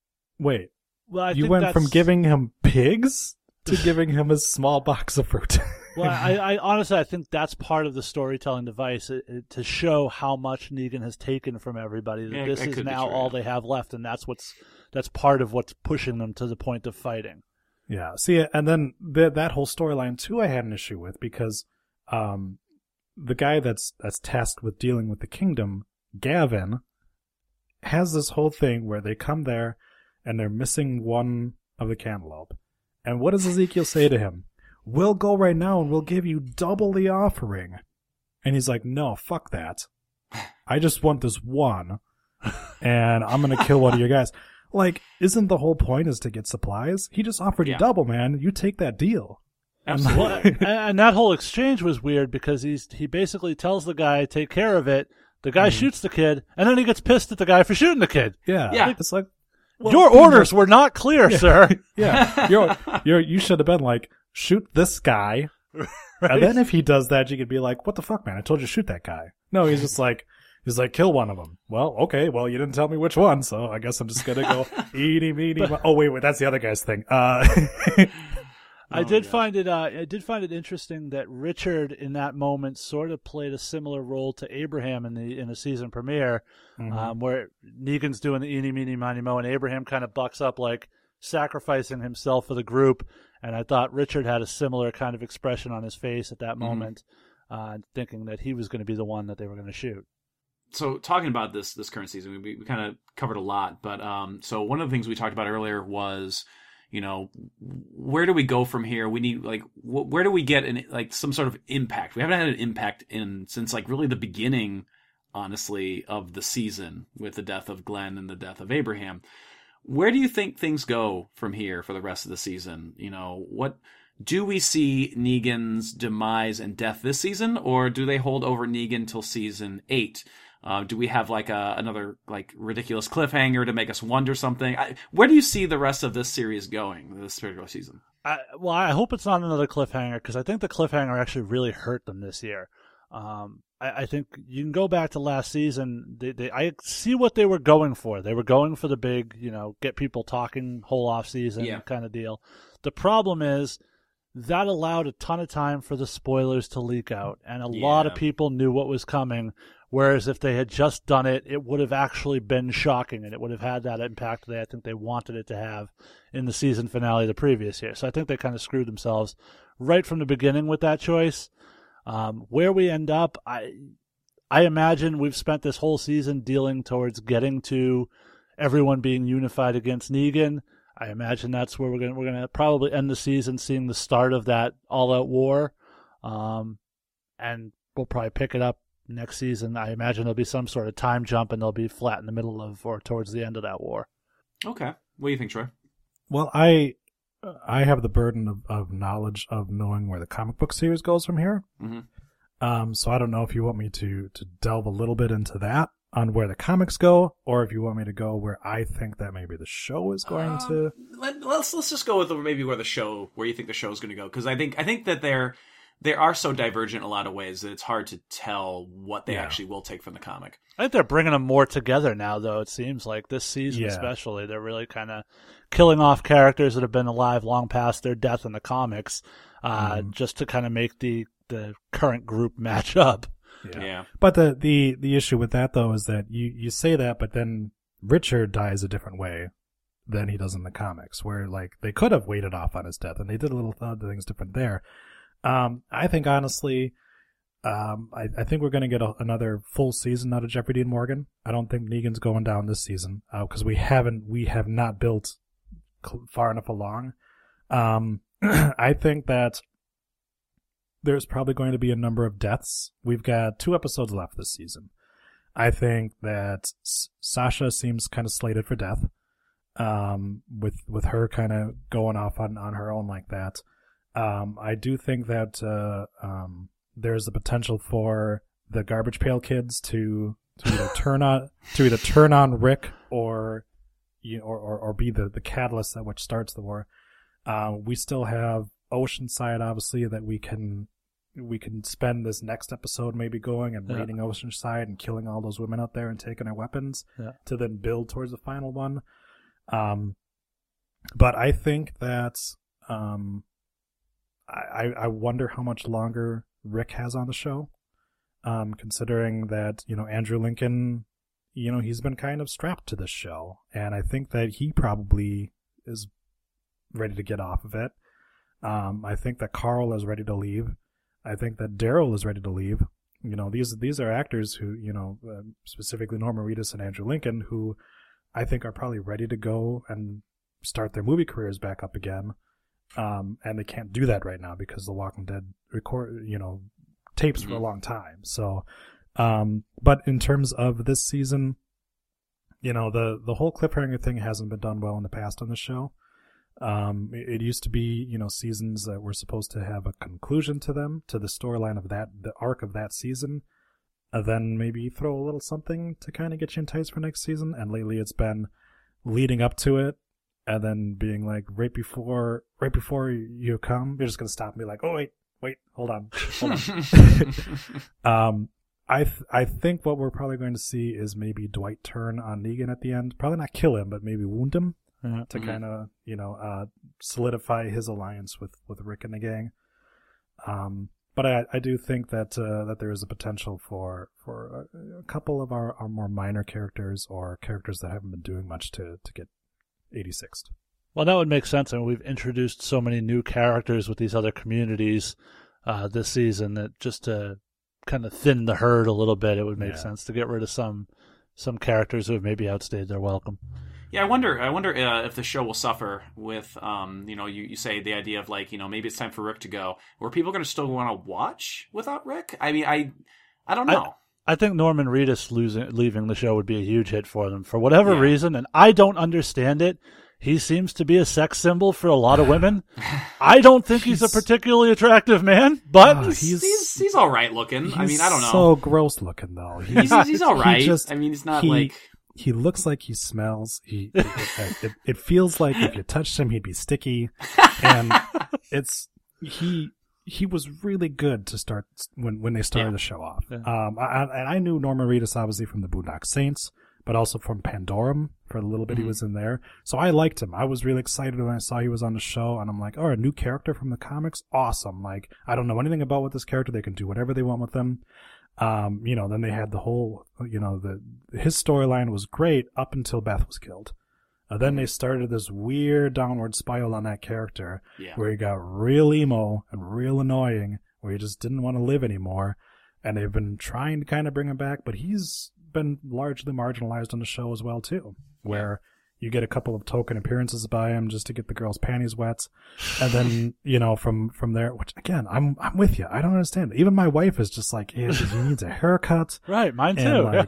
Speaker 2: Well,
Speaker 3: You went from giving him pigs to giving him a small box of fruit.
Speaker 2: Well, I honestly, I think that's part of the storytelling device to show how much Negan has taken from everybody. That this is now all they have left, and that's part of what's pushing them to the point of fighting.
Speaker 3: Yeah. See, and then that whole storyline too, I had an issue with because the guy that's tasked with dealing with the kingdom, Gavin, has this whole thing where they come there and they're missing one of the cantaloupe. And what does Ezekiel say to him? We'll go right now and we'll give you double the offering. And he's like, no, fuck that. I just want this one. And I'm going to kill one of your guys. Like, isn't the whole point is to get supplies? He just offered you double, man. You take that deal.
Speaker 1: Absolutely.
Speaker 2: And that whole exchange was weird because he basically tells the guy, take care of it. The guy shoots the kid, and then he gets pissed at the guy for shooting the kid.
Speaker 3: Yeah. It's like, well,
Speaker 2: your orders were not clear, sir.
Speaker 3: Yeah. You should have been like, shoot this guy. Right? And then if he does that, you could be like, what the fuck, man? I told you to shoot that guy. No, he's just like, kill one of them. Well, okay. Well, you didn't tell me which one, so I guess I'm just going to go eeny, meeny, oh, wait, that's the other guy's thing.
Speaker 2: I did find it interesting that Richard in that moment sort of played a similar role to Abraham in the season premiere, where Negan's doing the eeny, meeny, miny, mo, and Abraham kind of bucks up like sacrificing himself for the group. And I thought Richard had a similar kind of expression on his face at that moment, thinking that he was going to be the one that they were going to shoot.
Speaker 1: So talking about this current season, we kind of covered a lot, but so one of the things we talked about earlier was, where do we go from here? We need where do we get some sort of impact? We haven't had an impact since really the beginning honestly, of the season with the death of Glenn and the death of Abraham. Where do you think things go from here for the rest of the season? What do we see Negan's demise and death this season, or do they hold over Negan till season 8? Do we have another ridiculous cliffhanger to make us wonder something? Where do you see the rest of this series going this particular season?
Speaker 2: I hope it's not another cliffhanger, because I think the cliffhanger actually really hurt them this year. I think you can go back to last season. I see what they were going for. They were going for the big, get people talking whole off season kind of deal. The problem is that allowed a ton of time for the spoilers to leak out, and a lot of people knew what was coming. Whereas if they had just done it, it would have actually been shocking, and it would have had that impact that I think they wanted it to have in the season finale the previous year. So I think they kind of screwed themselves right from the beginning with that choice. Where we end up, I imagine we've spent this whole season dealing towards getting to everyone being unified against Negan. I imagine that's where we're gonna probably end the season, seeing the start of that all-out war, and we'll probably pick it up next season. I imagine there'll be some sort of time jump, and they'll be flat in the middle of or towards the end of that war.
Speaker 1: Okay, what do you think, Troy?
Speaker 3: Well, I have the burden of knowledge of knowing where the comic book series goes from here.
Speaker 1: Mm-hmm.
Speaker 3: So I don't know if you want me to delve a little bit into that on where the comics go, or if you want me to go where I think that maybe the show is going to.
Speaker 1: Let's just go with maybe where you think the show is going to go, because I think that they are so divergent in a lot of ways that it's hard to tell what they actually will take from the comic.
Speaker 2: I think they're bringing them more together now, though. It seems like this season especially, they're really kind of killing off characters that have been alive long past their death in the comics, just to kind of make the current group match up.
Speaker 1: Yeah.
Speaker 3: But the issue with that, though, is that you say that, but then Richard dies a different way than he does in the comics, where they could have waited off on his death, and they did a little things different there. I think, honestly, I think we're going to get another full season out of Jeffrey Dean Morgan. I don't think Negan's going down this season, because we have not built far enough along. I think that there's probably going to be a number of deaths. We've got 2 episodes left this season. I think that Sasha seems kind of slated for death, with her kind of going off on her own like that. I do think that there's the potential for the Garbage Pail Kids to either turn on Rick or be the catalyst that which starts the war. We still have Oceanside, obviously, that we can spend this next episode maybe going and raiding Oceanside and killing all those women out there and taking our weapons to then build towards the final one. But I think that I wonder how much longer Rick has on the show, considering that, Andrew Lincoln, he's been kind of strapped to this show, and I think that he probably is ready to get off of it. I think that Carl is ready to leave. I think that Daryl is ready to leave. These are actors who, specifically Norman Reedus and Andrew Lincoln, who I think are probably ready to go and start their movie careers back up again. And they can't do that right now because The Walking Dead tapes for a long time. So, but in terms of this season, the whole cliffhanger thing hasn't been done well in the past on the show. It used to be, seasons that were supposed to have a conclusion to them, to the storyline of the arc of that season, and then maybe throw a little something to kind of get you enticed for next season. And lately it's been leading up to it, and then being like, right before you come, you're just going to stop and be like, oh, wait, hold on. I think what we're probably going to see is maybe Dwight turn on Negan at the end. Probably not kill him, but maybe wound him to kind of, solidify his alliance with Rick and the gang. But I do think that there is a potential for a couple of our more minor characters or characters that haven't been doing much to get 86th.
Speaker 2: Well, that would make sense. I mean, we've introduced so many new characters with these other communities this season that just to kind of thin the herd a little bit, it would make sense to get rid of some characters who have maybe outstayed their welcome.
Speaker 1: Yeah, I wonder if the show will suffer with, you say the idea of maybe it's time for Rick to go. Were people going to still want to watch without Rick? I mean, I don't know.
Speaker 2: I think Norman Reedus leaving the show would be a huge hit for them for whatever reason, and I don't understand it. He seems to be a sex symbol for a lot of women. I don't think he's a particularly attractive man, but
Speaker 1: he's all right looking. I mean, I don't know.
Speaker 3: So gross looking though.
Speaker 1: He's all right. I mean, he's not like.
Speaker 3: He looks like he smells. It feels like if you touched him, he'd be sticky, and he was really good to start when they started the show off. Yeah. I knew Norman Reedus obviously from the Boondock Saints, but also from Pandorum for the little bit he was in there. So I liked him. I was really excited when I saw he was on the show, and I'm like, oh, a new character from the comics? Awesome. Like, I don't know anything about this character. They can do whatever they want with him. Then they had the whole, his storyline was great up until Beth was killed. Then they started this weird downward spiral on that character where he got real emo and real annoying, where he just didn't want to live anymore. And they've been trying to kind of bring him back, but he's been largely marginalized on the show as well, too, where you get a couple of token appearances by him just to get the girls' panties wet. And then, from there, which again, I'm with you. I don't understand. Even my wife is just like, he needs a haircut.
Speaker 2: Right. Mine too.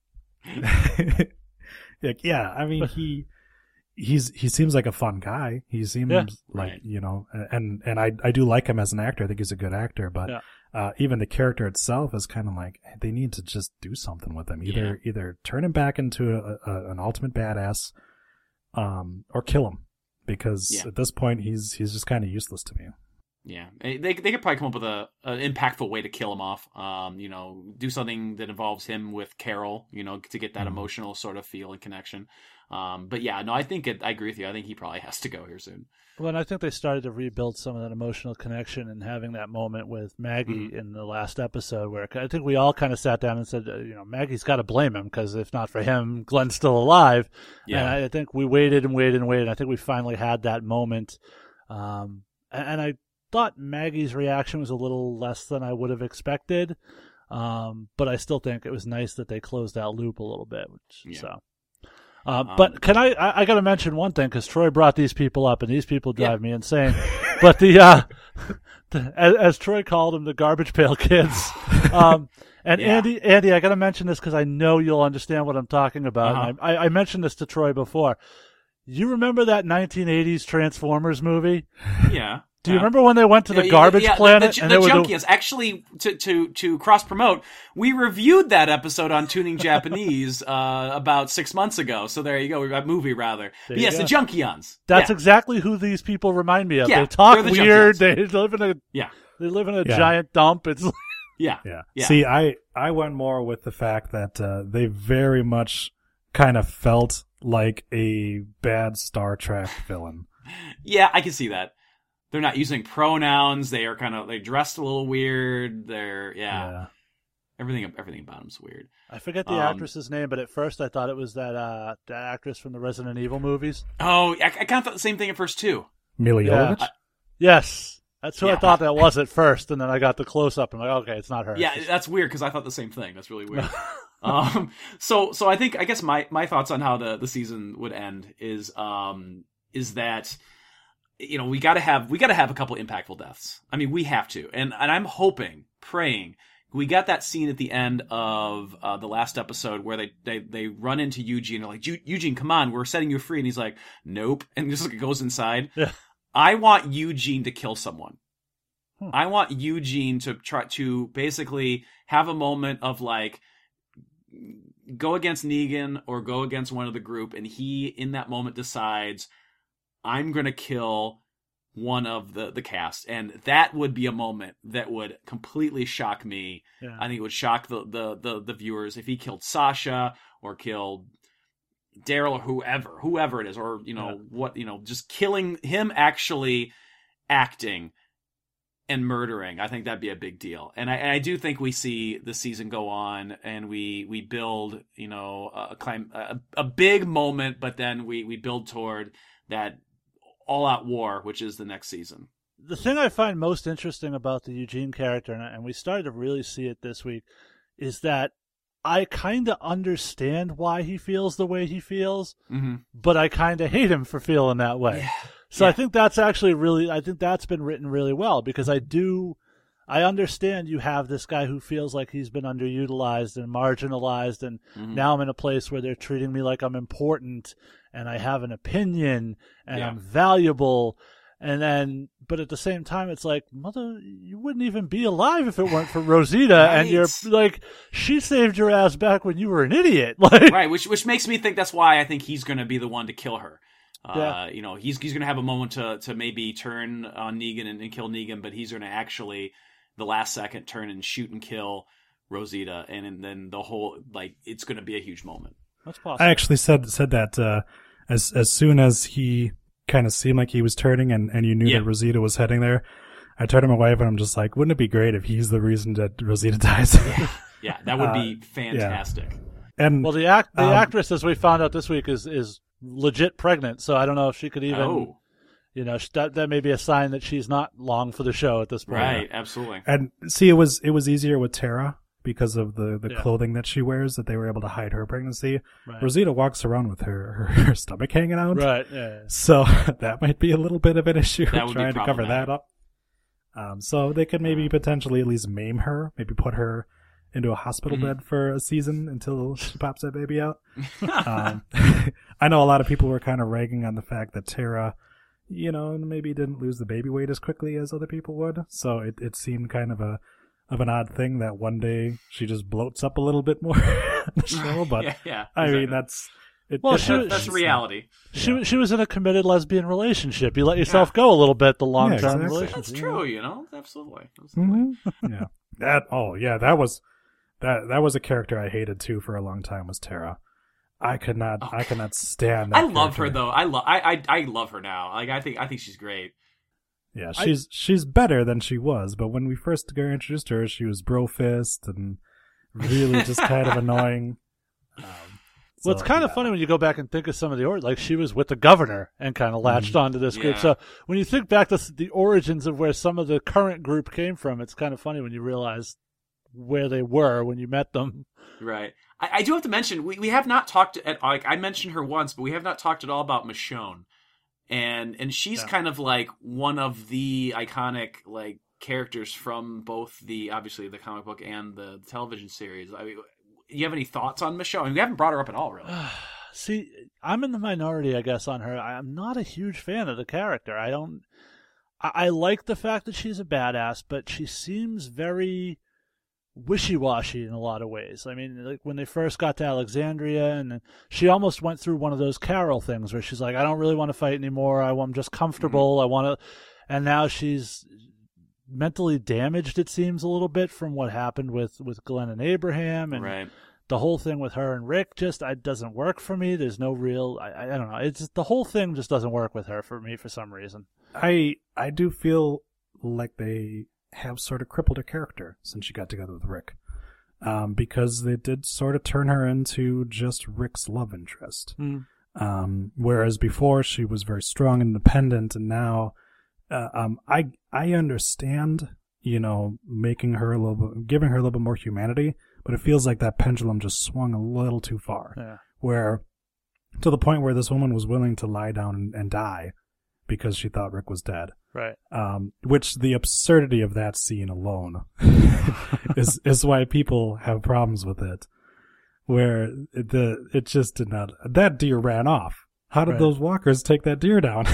Speaker 3: I mean, he seems like a fun guy. He seems like, and I do like him as an actor. I think he's a good actor, but even the character itself is kind of like, they need to just do something with him. Either turn him back into an ultimate badass, or kill him, because at this point he's just kind of useless to me.
Speaker 1: Yeah, they could probably come up with an impactful way to kill him off. Do something that involves him with Carol, to get that emotional sort of feel and connection. I agree with you. I think he probably has to go here soon.
Speaker 2: Well, and I think they started to rebuild some of that emotional connection and having that moment with Maggie in the last episode where I think we all kind of sat down and said, Maggie's got to blame him because if not for him, Glenn's still alive. Yeah. And I think we waited and waited and waited. I think we finally had that moment. And I thought Maggie's reaction was a little less than I would have expected. But I still think it was nice that they closed that loop a little bit. But can I got to mention one thing because Troy brought these people up and these people drive me insane. But as Troy called them, the garbage pail kids. Andy, I got to mention this because I know you'll understand what I'm talking about. I mentioned this to Troy before. You remember that 1980s Transformers movie?
Speaker 1: Yeah.
Speaker 2: Do you remember when they went to the garbage planet?
Speaker 1: The Junkions. Actually, to cross-promote, we reviewed that episode on Tuning Japanese about 6 months ago. So there you go. A movie, rather. But yes, the Junkions.
Speaker 2: That's exactly who these people remind me of. They talk weird. They live in a giant dump. It's
Speaker 1: yeah.
Speaker 3: See, I went more with the fact that they very much kind of felt like a bad Star Trek villain.
Speaker 1: Yeah, I can see that. They're not using pronouns. They are they dressed a little weird. Everything about them's weird.
Speaker 2: I forget the actress's name, but at first I thought it was that actress from the Resident Evil movies.
Speaker 1: Oh, I kind of thought the same thing at first too.
Speaker 3: Mila Jovovich?
Speaker 2: Yes. That's who I thought that was at first, and then I got the close-up, and I'm like, okay, it's not her.
Speaker 1: Yeah, that's weird, because I thought the same thing. That's really weird. So I guess my thoughts on how the season would end is that, we gotta have a couple impactful deaths. I mean, we have to. And I'm hoping, praying, we got that scene at the end of the last episode where they run into Eugene and they're like, Eugene, come on, we're setting you free. And he's like, nope. And just goes inside. Yeah. I want Eugene to kill someone. I want Eugene to try to basically have a moment of go against Negan or go against one of the group. And he, in that moment, decides, I'm going to kill one of the cast. And that would be a moment that would completely shock me. Yeah. I think it would shock the viewers if he killed Sasha or killed Daryl or whoever it is, or, just killing him actually acting and murdering. I think that'd be a big deal. And I do think we see the season go on and we build, a big moment, but then we build toward that all-out war, which is the next season.
Speaker 2: The thing I find most interesting about the Eugene character, and we started to really see it this week, is that I kind of understand why he feels the way he feels, but I kind of hate him for feeling that way. Yeah. So I think that's actually I think that's been written really well, because I do I understand you have this guy who feels like he's been underutilized and marginalized, and now I'm in a place where they're treating me like I'm important and I have an opinion and I'm valuable. And then, but at the same time, it's like, mother, you wouldn't even be alive if it weren't for Rosita. Right. And you're like, she saved your ass back when you were an idiot. Like,
Speaker 1: right. Which makes me think that's why I think he's going to be the one to kill her. You know, he's going to have a moment to maybe turn on Negan and kill Negan, but he's going to actually, the last second, turn and shoot and kill Rosita. And then the whole, like, it's going to be a huge moment.
Speaker 2: That's possible.
Speaker 3: I actually said that as soon as he kind of seemed like he was turning and you knew that Rosita was heading there, I turned to my wife and I'm just like, wouldn't it be great if he's the reason that Rosita dies?
Speaker 1: Yeah, that would be fantastic.
Speaker 3: Yeah. And
Speaker 2: well, the actress, as we found out this week, is legit pregnant, so I don't know if she could even you know, that may be a sign that she's not long for the show at this point.
Speaker 1: Right, absolutely.
Speaker 3: And see, it was easier with Tara because of the clothing that she wears, that they were able to hide her pregnancy. Right. Rosita walks around with her stomach hanging out.
Speaker 2: Right. Yeah.
Speaker 3: So that might be a little bit of an issue trying to cover that up. So they could maybe potentially at least maim her, maybe put her into a hospital bed for a season until she pops that baby out. I know a lot of people were kind of ragging on the fact that Tara, you know, maybe didn't lose the baby weight as quickly as other people would. So it seemed kind of an odd thing that one day she just bloats up a little bit more on the show. But I mean, that's
Speaker 1: reality.
Speaker 2: She was in a committed lesbian relationship. You let yourself go a little bit, the long-term relationship.
Speaker 1: That's true, you know, absolutely.
Speaker 3: Mm-hmm. Yeah. That was a character I hated too for a long time, was Tara. I could not stand that.
Speaker 1: I love her though. I love her now. Like I think she's great.
Speaker 3: Yeah, she's better than she was, but when we first got introduced to her, she was bro-fist and really just kind of annoying.
Speaker 2: Well, it's kind of funny when you go back and think of some of the like she was with the governor and kind of latched onto this group. So when you think back to the origins of where some of the current group came from, it's kind of funny when you realize where they were when you met them.
Speaker 1: Right. I do have to mention, we have not talked like I mentioned her once, but we have not talked at all about Michonne. And she's kind of like one of the iconic like characters from both obviously the comic book and the television series. I mean, you have any thoughts on Michonne? I mean, we haven't brought her up at all, really.
Speaker 2: See, I'm in the minority, I guess, on her. I'm not a huge fan of the character. I like the fact that she's a badass, but she seems very wishy-washy in a lot of ways. I mean, like when they first got to Alexandria, and she almost went through one of those Carol things where she's like, I don't really want to fight anymore. I'm just comfortable. I want to, and now she's mentally damaged, it seems, a little bit from what happened with Glenn and Abraham, and the whole thing with her and Rick it doesn't work for me. There's no real, I don't know. It's just, the whole thing just doesn't work with her for me for some reason.
Speaker 3: I do feel like they have sort of crippled her character since she got together with Rick, because they did sort of turn her into just Rick's love interest. Whereas before she was very strong and independent, and now I understand, you know, giving her a little bit more humanity, but it feels like that pendulum just swung a little too far, where to the point where this woman was willing to lie down and die because she thought Rick was dead.
Speaker 2: Right.
Speaker 3: Which the absurdity of that scene alone is why people have problems with it. Where it just did not. That deer ran off. How did those walkers take that deer down?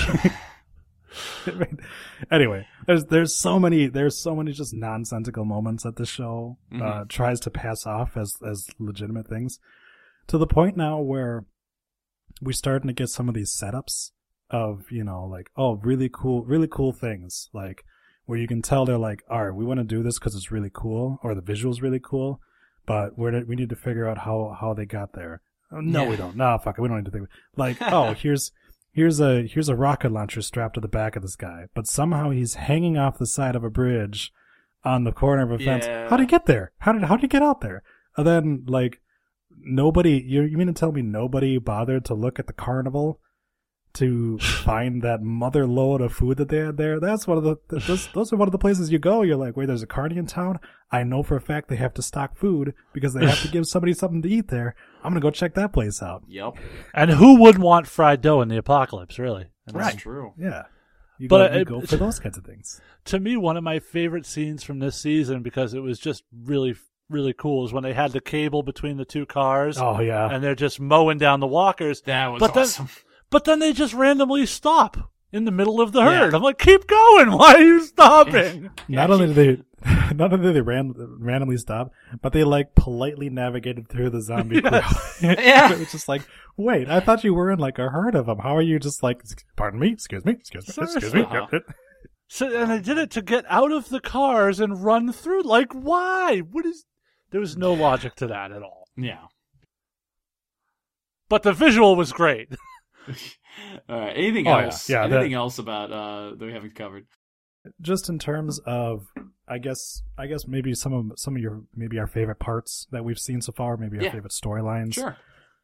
Speaker 3: Anyway, there's so many just nonsensical moments that the show tries to pass off as legitimate things, to the point now where we're starting to get some of these setups of, you know, like, oh, really cool things, like where you can tell they're like, all right, we want to do this because it's really cool, or the visual's really cool, but we need to figure out how they got there. No, we don't. No, fuck it, we don't need to think. Like, oh, here's a rocket launcher strapped to the back of this guy, but somehow he's hanging off the side of a bridge on the corner of a fence. How'd he get there? How'd he get out there? And then, like, nobody, you mean to tell me nobody bothered to look at the carnival to find that mother load of food that they had there? That's one of those are one of the places you go. You're like, wait, there's a carny in town? I know for a fact they have to stock food because they have to give somebody something to eat there. I'm going to go check that place out.
Speaker 1: Yep.
Speaker 2: And who wouldn't want fried dough in the apocalypse, really?
Speaker 1: That's true.
Speaker 3: Yeah. You
Speaker 2: But
Speaker 3: go for those kinds of things.
Speaker 2: To me, one of my favorite scenes from this season, because it was just really, really cool, is when they had the cable between the two cars.
Speaker 3: Oh, yeah.
Speaker 2: And they're just mowing down the walkers.
Speaker 1: That was awesome.
Speaker 2: But then they just randomly stop in the middle of the herd.
Speaker 1: Yeah.
Speaker 2: I'm like, keep going. Why are you stopping?
Speaker 3: Not only did they randomly stop, but they like politely navigated through the zombie crew.
Speaker 1: Yeah.
Speaker 3: It was just like, wait, I thought you were in like a herd of them. How are you just like, pardon me, excuse me.
Speaker 1: Uh-huh.
Speaker 2: So, and they did it to get out of the cars and run through. Like, why? There was no logic to that at all.
Speaker 1: Yeah.
Speaker 2: But the visual was great.
Speaker 1: All right. Anything else?
Speaker 3: Yeah,
Speaker 1: Anything else about that we haven't covered?
Speaker 3: Just in terms of, I guess maybe some of your maybe our favorite parts that we've seen so far, maybe our favorite storylines.
Speaker 1: Sure.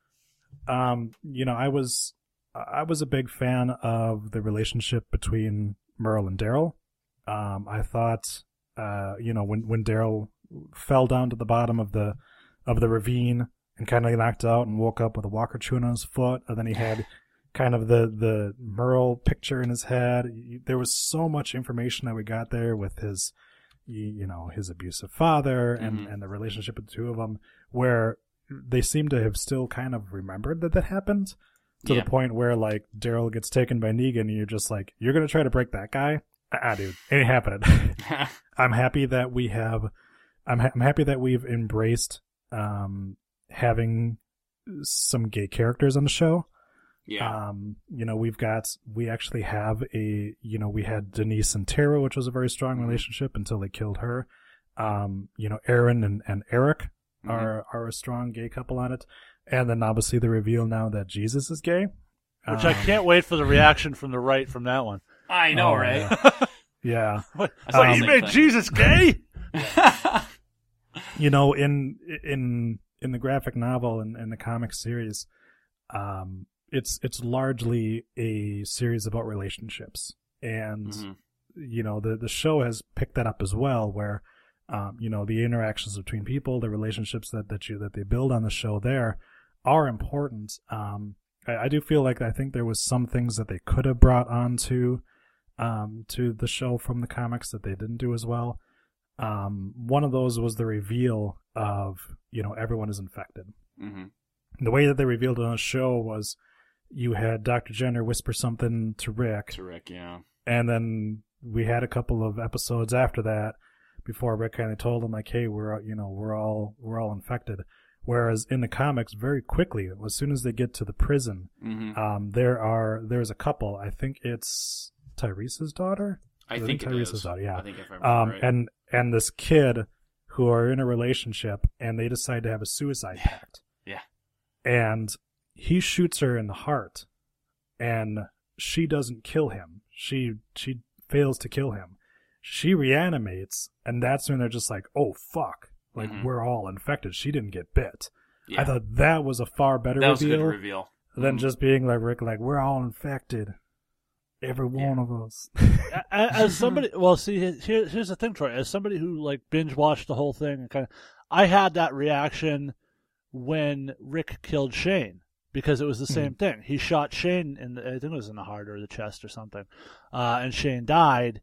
Speaker 3: I was a big fan of the relationship between Merle and Daryl. I thought, when Daryl fell down to the bottom of the ravine and kind of knocked out and woke up with a walker chewing on his foot, and then he had kind of the Merle picture in his head. There was so much information that we got there with his, his abusive father and the relationship of the two of them, where they seem to have still kind of remembered that happened to the point where like Daryl gets taken by Negan and you're just like, you're going to try to break that guy? Dude, ain't happening. I'm happy that I'm happy that we've embraced, having some gay characters on the show.
Speaker 1: Yeah.
Speaker 3: We actually have we had Denise and Tara, which was a very strong relationship until they killed her. Aaron and Eric are a strong gay couple on it. And then obviously the reveal now that Jesus is gay.
Speaker 2: Which I can't wait for the reaction from the right from that one.
Speaker 1: I know, right?
Speaker 3: Yeah.
Speaker 2: What you made Jesus gay?
Speaker 3: In the graphic novel and the comic series, it's largely a series about relationships, and the show has picked that up as well, where the interactions between people, the relationships that they build on the show there are important. I do feel like I think there was some things that they could have brought on to the show from the comics that they didn't do as well. One of those was the reveal of everyone is infected. The way that they revealed it on the show was you had Dr. Jenner whisper something to Rick.
Speaker 1: Yeah.
Speaker 3: And then we had a couple of episodes after that before Rick kind of told him like, hey, we're all infected. Whereas in the comics, very quickly, as soon as they get to the prison, there's a couple. I think it's Tyrese's daughter.
Speaker 1: I think
Speaker 3: Tyrese's daughter. Yeah.
Speaker 1: I think if I remember right.
Speaker 3: And this kid who are in a relationship, and they decide to have a suicide pact.
Speaker 1: Yeah.
Speaker 3: And he shoots her in the heart, and she doesn't kill him. She fails to kill him. She reanimates, and that's when they're just like, oh, fuck. Like, we're all infected. She didn't get bit. Yeah. I thought that was a far better reveal.
Speaker 1: That was a good reveal.
Speaker 3: Than just being like, Rick, like, we're all infected. Every one of us.
Speaker 2: As somebody, well, see, here's the thing, Troy. As somebody who like binge watched the whole thing, and I had that reaction when Rick killed Shane, because it was the same thing. He shot Shane I think it was in the heart or the chest or something, and Shane died,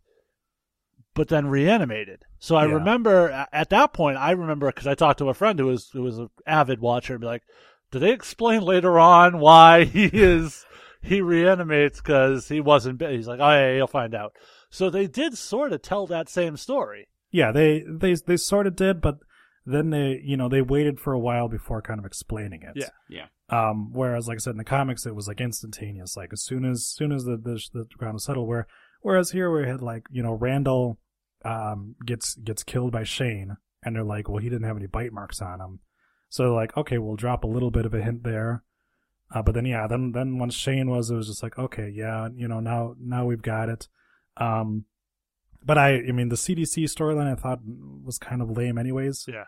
Speaker 2: but then reanimated. So I remember at that point, because I talked to a friend who was an avid watcher, and be like, do they explain later on why he reanimates because he wasn't bit? He's like, oh yeah, you'll find out. So they did sort of tell that same story.
Speaker 3: Yeah, they sort of did, but then they waited for a while before kind of explaining it.
Speaker 1: Yeah.
Speaker 3: Whereas, like I said, in the comics, it was like instantaneous. Like as soon as the ground was settled. Whereas here we had like Randall gets killed by Shane, and they're like, well, he didn't have any bite marks on him, so they're like, okay, we'll drop a little bit of a hint there. But then then once Shane it was just like, okay, now we've got it. But I mean, the CDC storyline I thought was kind of lame anyways.
Speaker 2: Yeah.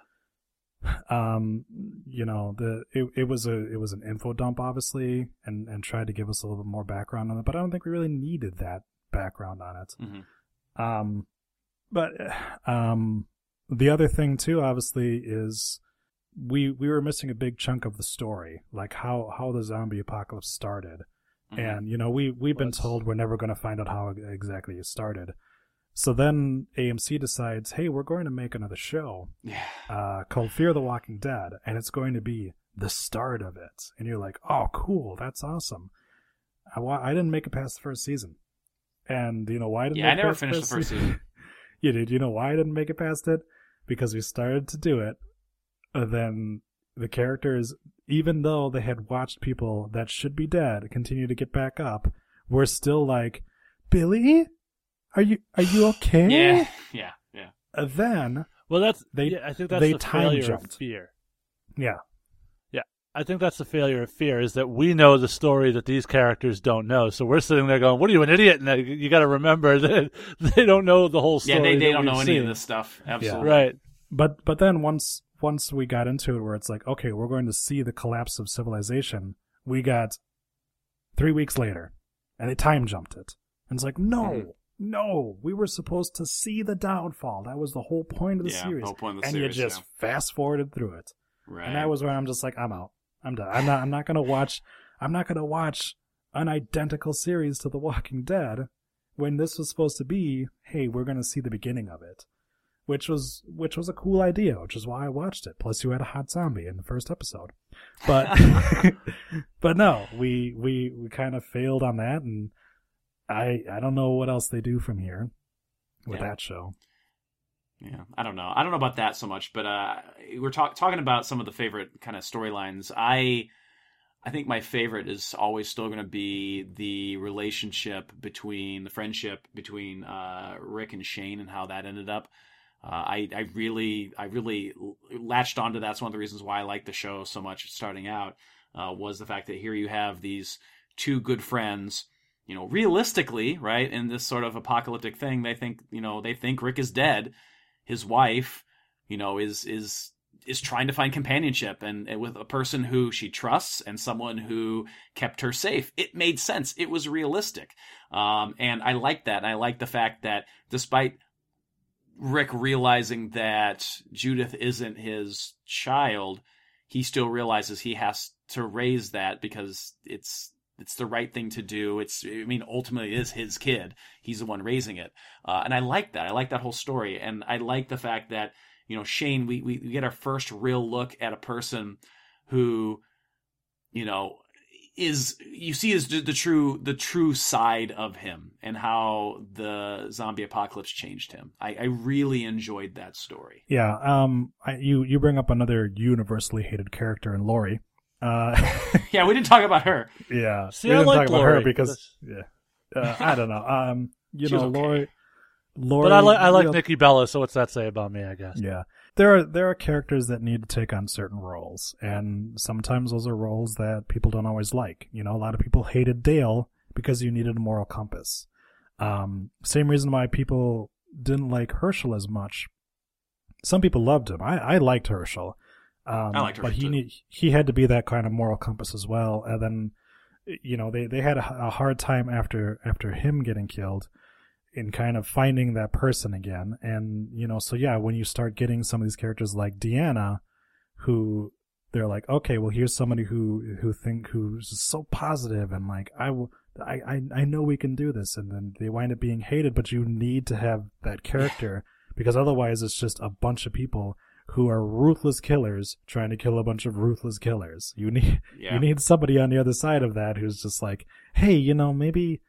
Speaker 3: It was an info dump, obviously, and tried to give us a little bit more background on it, but I don't think we really needed that background on it. But the other thing too, obviously, is we were missing a big chunk of the story, like how the zombie apocalypse started. And, you know, we've been told we're never going to find out how exactly it started. So then AMC decides, hey, we're going to make another show called Fear the Walking Dead, and it's going to be the start of it. And you're like, oh, cool, that's awesome. I didn't make it past the first season. And you know why I didn't make it past the first season?
Speaker 1: I never finished the first season.
Speaker 3: You did. You know why I didn't make it past it? Because we started to do it, and then the characters, even though they had watched people that should be dead continue to get back up, were still like, Billy? Are you okay?
Speaker 1: Yeah.
Speaker 3: Then,
Speaker 2: well, I think that's the failure of Fear.
Speaker 3: Yeah.
Speaker 2: I think that's the failure of Fear, is that we know the story that these characters don't know. So we're sitting there going, what are you, an idiot? And you got to remember that they don't know the whole story.
Speaker 1: Yeah, they don't know any of this stuff. Absolutely.
Speaker 2: Yeah. Right.
Speaker 3: But then once we got into it where it's like, okay, we're going to see the collapse of civilization, we got 3 weeks later, and they time jumped it. And it's like, no, we were supposed to see the downfall. That was the whole point of the series.
Speaker 1: The whole point of the
Speaker 3: and
Speaker 1: series,
Speaker 3: you just fast forwarded through it.
Speaker 1: Right.
Speaker 3: And that was when I'm just like, I'm out. I'm done. I'm not gonna watch an identical series to The Walking Dead when this was supposed to be, hey, we're gonna see the beginning of it. Which was a cool idea, which is why I watched it. Plus you had a hot zombie in the first episode. But but no, we kind of failed on that, and I don't know what else they do from here with that show.
Speaker 1: Yeah, I don't know. I don't know about that so much, but we're talking about some of the favorite kind of storylines. I think my favorite is always still going to be the friendship between Rick and Shane, and how that ended up. I really latched onto that. That's one of the reasons why I like the show so much starting out, was the fact that here you have these two good friends. You know, realistically, right, in this sort of apocalyptic thing, they think Rick is dead. His wife, you know, is trying to find companionship and with a person who she trusts and someone who kept her safe. It made sense. It was realistic. And I like that. I like the fact that despite Rick realizing that Judith isn't his child, he still realizes he has to raise that because it's the right thing to do. Ultimately it is his kid. He's the one raising it. And I like that. I like that whole story. And I like the fact that, you know, Shane, we get our first real look at a person who, you know, you see is the true side of him and how the zombie apocalypse changed him. I really enjoyed that story.
Speaker 3: Yeah. You bring up another universally hated character in Lori.
Speaker 1: Yeah, we didn't talk about her.
Speaker 3: Yeah,
Speaker 2: see,
Speaker 3: we didn't talk about
Speaker 2: Lori
Speaker 3: her because I don't know.
Speaker 1: She's okay.
Speaker 3: Lori.
Speaker 2: But I like Nikki Bella, so what's that say about me? I guess.
Speaker 3: Yeah, there are characters that need to take on certain roles, and sometimes those are roles that people don't always like. You know, a lot of people hated Dale because you needed a moral compass. Same reason why people didn't like Herschel as much. Some people loved him. I liked Herschel.
Speaker 1: I liked Herschel,
Speaker 3: but he had to be that kind of moral compass as well. And then, you know, they had a hard time after him getting killed in kind of finding that person again. And, you know, so yeah, when you start getting some of these characters like Deanna, who they're like, okay, well, here's somebody who's so positive and like, I know we can do this. And then they wind up being hated, but you need to have that character because otherwise it's just a bunch of people who are ruthless killers trying to kill a bunch of ruthless killers. You need somebody on the other side of that who's just like, hey, you know, maybe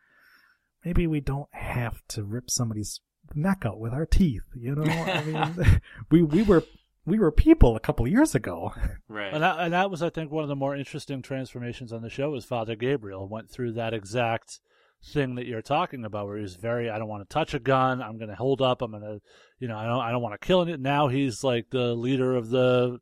Speaker 3: we don't have to rip somebody's neck out with our teeth. You know, I mean, we were people a couple of years ago.
Speaker 1: Right.
Speaker 2: And that was, I think, one of the more interesting transformations on the show was Father Gabriel went through that exact thing that you're talking about, where he's very, I don't want to touch a gun. I'm going to hold up. I'm going to, you know, I don't want to kill it. Now he's like the leader of the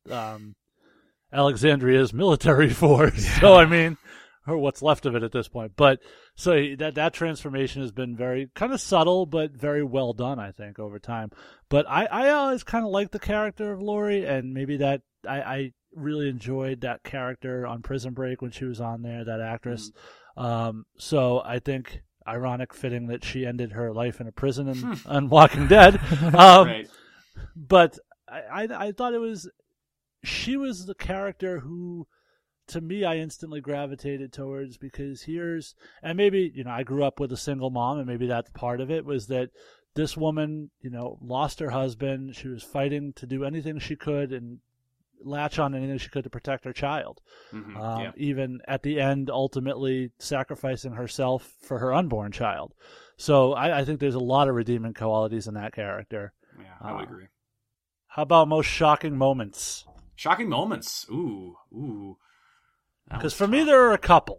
Speaker 2: Alexandria's military force. Yeah. So, I mean, or what's left of it at this point. But so that transformation has been very kind of subtle, but very well done, I think, over time. But I always kind of liked the character of Lori, and maybe that I really enjoyed that character on Prison Break when she was on there, that actress. So I think ironic, fitting that she ended her life in a prison on Walking Dead.
Speaker 1: Right.
Speaker 2: But I thought she was the character who to me, I instantly gravitated towards, because and maybe, I grew up with a single mom, and maybe that's part of it, was that this woman, lost her husband. She was fighting to do anything she could and latch on anything she could to protect her child. Even at the end, ultimately sacrificing herself for her unborn child. So I think there's a lot of redeeming qualities in that character.
Speaker 1: Yeah, I would agree.
Speaker 2: How about most shocking moments?
Speaker 1: Shocking moments. Ooh.
Speaker 2: Because for me, there are a couple.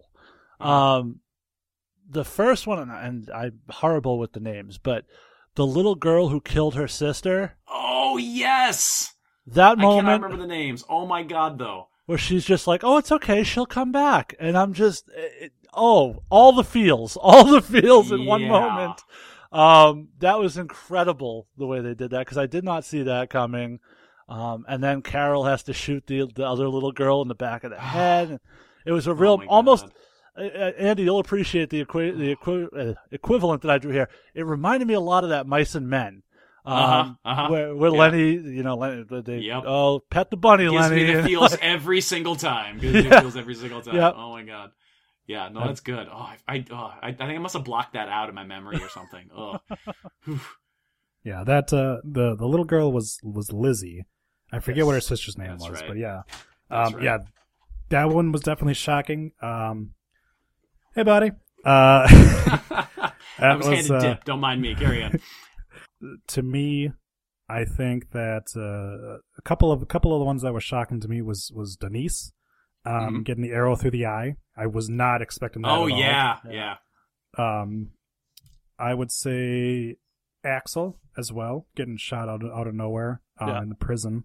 Speaker 2: The first one, and I'm horrible with the names, but the little girl who killed her sister.
Speaker 1: Oh, yes!
Speaker 2: That moment.
Speaker 1: I cannot remember the names. Oh, my God, though.
Speaker 2: Where she's just like, oh, it's okay, she'll come back. And I'm just, all the feels in one moment. That was incredible, the way they did that, because I did not see that coming. And then Carol has to shoot the other little girl in the back of the head. It was a real, almost, Andy, you'll appreciate the equivalent that I drew here. It reminded me a lot of that Mice and Men. Where Lenny, pet the bunny,
Speaker 1: Gives
Speaker 2: Lenny.
Speaker 1: Me the feels every single time. Yep. Oh my God. Yeah, no, that's good. I think I must have blocked that out of my memory or something. Oh.
Speaker 3: Yeah, that the little girl was Lizzie. I forget what her sister's name was,
Speaker 1: right.
Speaker 3: But yeah.
Speaker 1: Right.
Speaker 3: Yeah, that one was definitely shocking. Hey, buddy. I
Speaker 1: was handed dip. Don't mind me. Carry on.
Speaker 3: To me, I think that a couple of the ones that were shocking to me was Denise getting the arrow through the eye. I was not expecting that.
Speaker 1: Oh,
Speaker 3: at all.
Speaker 1: yeah.
Speaker 3: I would say Axel as well, getting shot out of nowhere in the prison.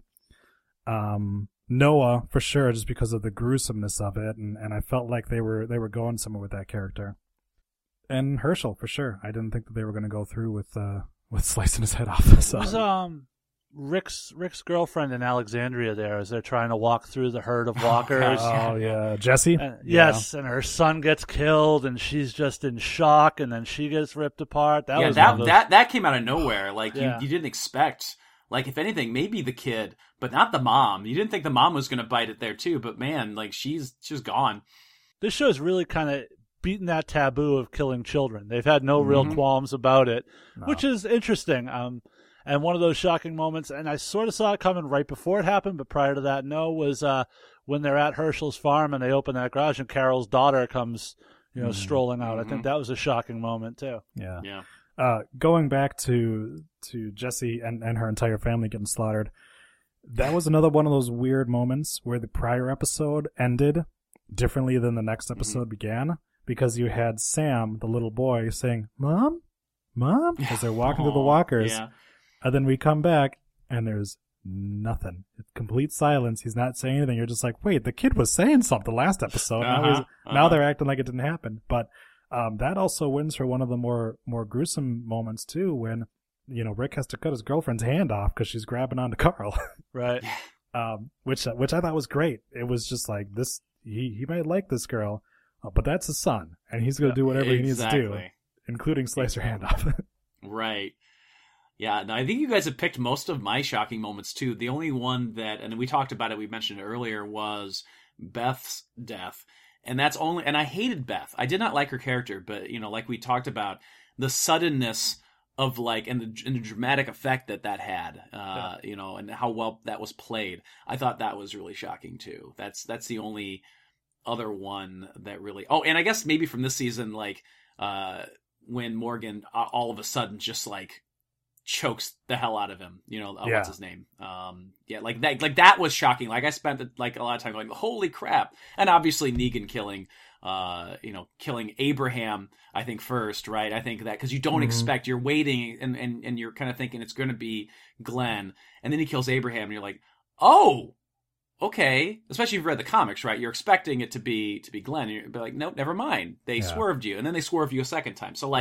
Speaker 3: Noah for sure, just because of the gruesomeness of it, and I felt like they were going somewhere with that character. And Herschel for sure. I didn't think that they were going to go through with slicing his head off. So.
Speaker 2: It was Rick's girlfriend in Alexandria there as they're trying to walk through the herd of walkers.
Speaker 3: Oh yeah, Jesse.
Speaker 2: Yes, and her son gets killed, and she's just in shock, and then she gets ripped apart.
Speaker 1: That came out of nowhere. Like you didn't expect. Like if anything, maybe the kid, but not the mom. You didn't think the mom was going to bite it there too, but man, like she's gone.
Speaker 2: This show's really kind of beaten that taboo of killing children. They've had no real qualms about it, which is interesting. And one of those shocking moments, and I sort of saw it coming right before it happened, but prior to that, was when they're at Herschel's farm and they open that garage and Carol's daughter comes, strolling out. I think that was a shocking moment too.
Speaker 3: Yeah. Going back to Jessie and her entire family getting slaughtered, that was another one of those weird moments where the prior episode ended differently than the next episode began, because you had Sam, the little boy, saying, Mom? As they're walking through the walkers.
Speaker 1: Yeah.
Speaker 3: And then we come back, and there's nothing. It's complete silence. He's not saying anything. You're just like, wait, the kid was saying something last episode. Now they're acting like it didn't happen. But that also wins for one of the more gruesome moments, too, when, Rick has to cut his girlfriend's hand off because she's grabbing onto Carl.
Speaker 2: Right.
Speaker 3: Which I thought was great. It was just like, this. He might like this girl, but that's his son, and he's going to do whatever he needs to do, including slice her hand off.
Speaker 1: Right. Yeah, no, I think you guys have picked most of my shocking moments, too. The only one that, and we talked about it, we mentioned it earlier, was Beth's death. And I hated Beth. I did not like her character, but, like we talked about, the suddenness of, and the dramatic effect that had, and how well that was played. I thought that was really shocking, too. That's the only other one that really... Oh, and I guess maybe from this season, when Morgan all of a sudden just, chokes the hell out of him, what's his name? That was shocking. I spent a lot of time going, holy crap. And obviously Negan killing Abraham, I think first, right? I think that, cause you don't expect, you're waiting and you're kind of thinking it's going to be Glenn, and then he kills Abraham and you're like, oh, okay. Especially if you've read the comics, right? You're expecting it to be Glenn, and you're like, nope, never mind. They swerved you, and then they swerved you a second time. So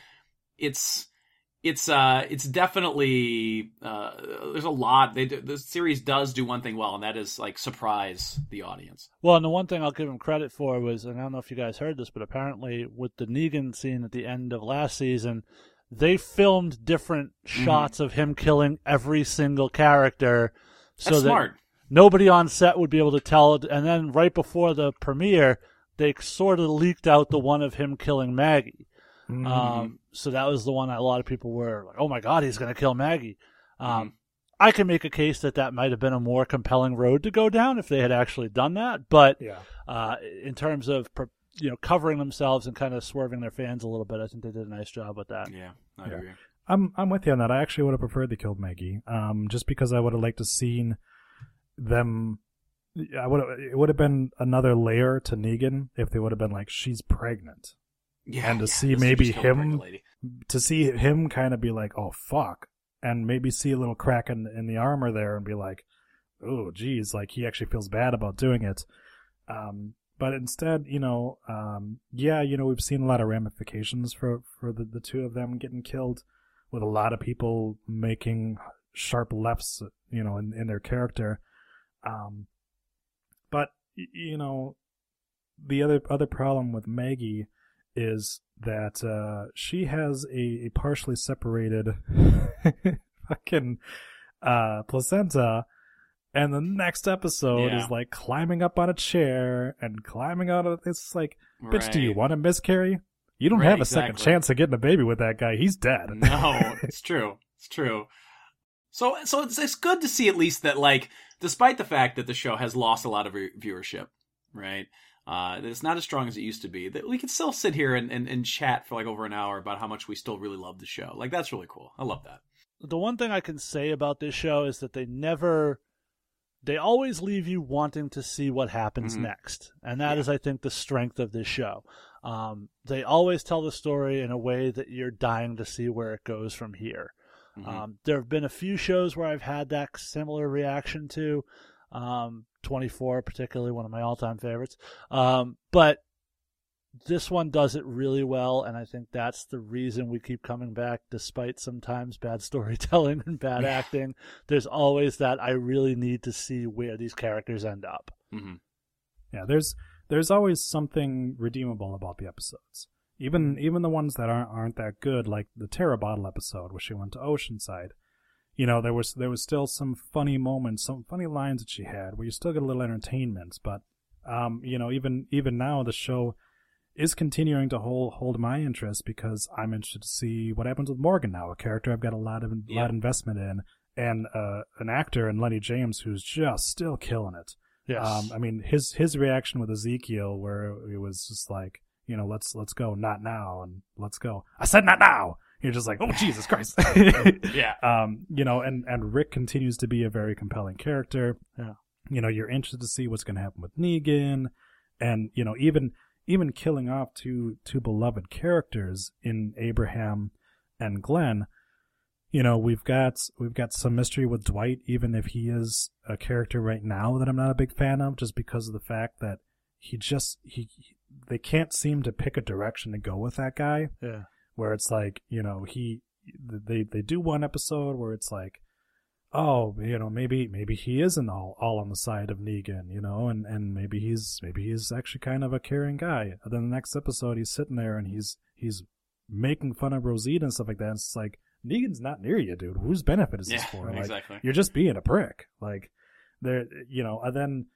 Speaker 1: it's definitely there's a lot. The series does do one thing well, and that is surprise the audience.
Speaker 2: Well, and the one thing I'll give him credit for was, and I don't know if you guys heard this, but apparently with the Negan scene at the end of last season, they filmed different shots of him killing every single character.
Speaker 1: That's smart.
Speaker 2: nobody on set would be able to tell. And then right before the premiere, they sort of leaked out the one of him killing Maggie. So that was the one that a lot of people were like, oh my God, he's going to kill Maggie. I can make a case that might have been a more compelling road to go down if they had actually done that. But in terms of covering themselves and kind of swerving their fans a little bit, I think they did a nice job with that.
Speaker 1: Yeah, I agree.
Speaker 3: I'm with you on that. I actually would have preferred they killed Maggie, just because I would have liked to seen them. It would have been another layer to Negan if they would have been like, she's pregnant, and to see maybe him, kind of be like, oh fuck, and maybe see a little crack in the armor there and be like, oh geez, like he actually feels bad about doing it. But instead, we've seen a lot of ramifications for the two of them getting killed, with a lot of people making sharp lefts, in their character. But the other problem with Maggie is that she has a partially separated fucking placenta, and the next episode is like climbing up on a chair and climbing out of it's like, bitch, do you want to miscarry? You don't have a second chance of getting a baby with that guy. He's dead.
Speaker 1: No, it's true. It's true. So it's good to see at least that, like, despite the fact that the show has lost a lot of viewership, right? That it's not as strong as it used to be, that we can still sit here and chat for like over an hour about how much we still really love the show. Like, that's really cool. I love that.
Speaker 2: The one thing I can say about this show is that they always leave you wanting to see what happens next. And that is, I think, the strength of this show. They always tell the story in a way that you're dying to see where it goes from here. There have been a few shows where I've had that similar reaction to, 24, particularly one of my all-time favorites. But this one does it really well, and I think that's the reason we keep coming back, despite sometimes bad storytelling and bad acting. There's always that I really need to see where these characters end up.
Speaker 3: Yeah, there's always something redeemable about the episodes. Even the ones that aren't that good, like the Tara Bottle episode where she went to Oceanside. There was still some funny moments, some funny lines that she had where you still get a little entertainment. But even now the show is continuing to hold my interest, because I'm interested to see what happens with Morgan now, a character I've got a lot of investment in, and an actor in Lenny James who's just still killing it.
Speaker 2: Yes.
Speaker 3: His reaction with Ezekiel, where it was just like, let's go, not now, and let's go. I said not now. You're just like, oh Jesus Christ.
Speaker 1: Yeah.
Speaker 3: And Rick continues to be a very compelling character.
Speaker 2: Yeah.
Speaker 3: You're interested to see what's going to happen with Negan, and even killing off two beloved characters in Abraham and Glenn. We've got some mystery with Dwight, even if he is a character right now that I'm not a big fan of, just because of the fact that they can't seem to pick a direction to go with that guy.
Speaker 2: Yeah.
Speaker 3: Where it's like, they do one episode where it's like, oh, maybe he isn't all on the side of Negan, and maybe he's actually kind of a caring guy. And then the next episode he's sitting there and he's making fun of Rosita and stuff like that. And it's like, Negan's not near you, dude. Whose benefit is this for? Like,
Speaker 1: exactly.
Speaker 3: You're just being a prick. Like, and then,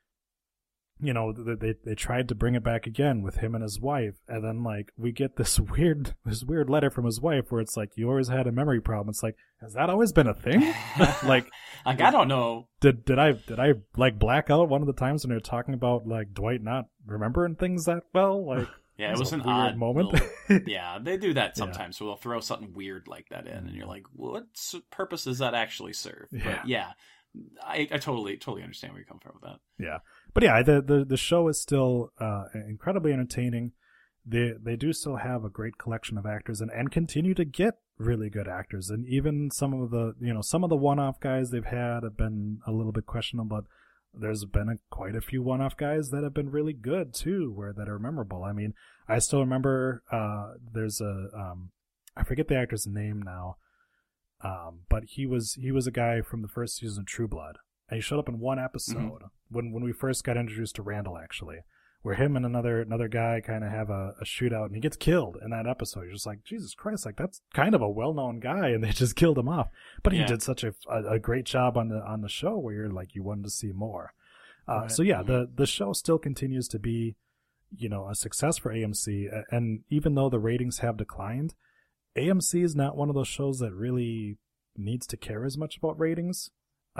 Speaker 3: they tried to bring it back again with him and his wife, and then like we get this weird letter from his wife where it's like, you always had a memory problem. It's like, has that always been a thing? like
Speaker 1: I don't know.
Speaker 3: Did I like black out one of the times when they're talking about like Dwight not remembering things that well? Like,
Speaker 1: yeah, it was an
Speaker 3: weird
Speaker 1: odd
Speaker 3: moment.
Speaker 1: Yeah, they do that sometimes. So they'll throw something weird like that in, and you're like, what purpose does that actually serve? But yeah, I totally understand where you come from with that.
Speaker 3: Yeah. But yeah, the show is still incredibly entertaining. They do still have a great collection of actors and continue to get really good actors. And even some of the one-off guys they've had have been a little bit questionable, but there's been quite a few one-off guys that have been really good too, that are memorable. I mean, I still remember there's I forget the actor's name now, but he was a guy from the first season of True Blood. And he showed up in one episode when we first got introduced to Randall, actually, where him and another guy kind of have a shootout, and he gets killed in that episode. You're just like, Jesus Christ, like that's kind of a well-known guy, and they just killed him off. But he did such a great job on the show where you're like, you wanted to see more. Right. So yeah, the show still continues to be, a success for AMC, and even though the ratings have declined, AMC is not one of those shows that really needs to care as much about ratings.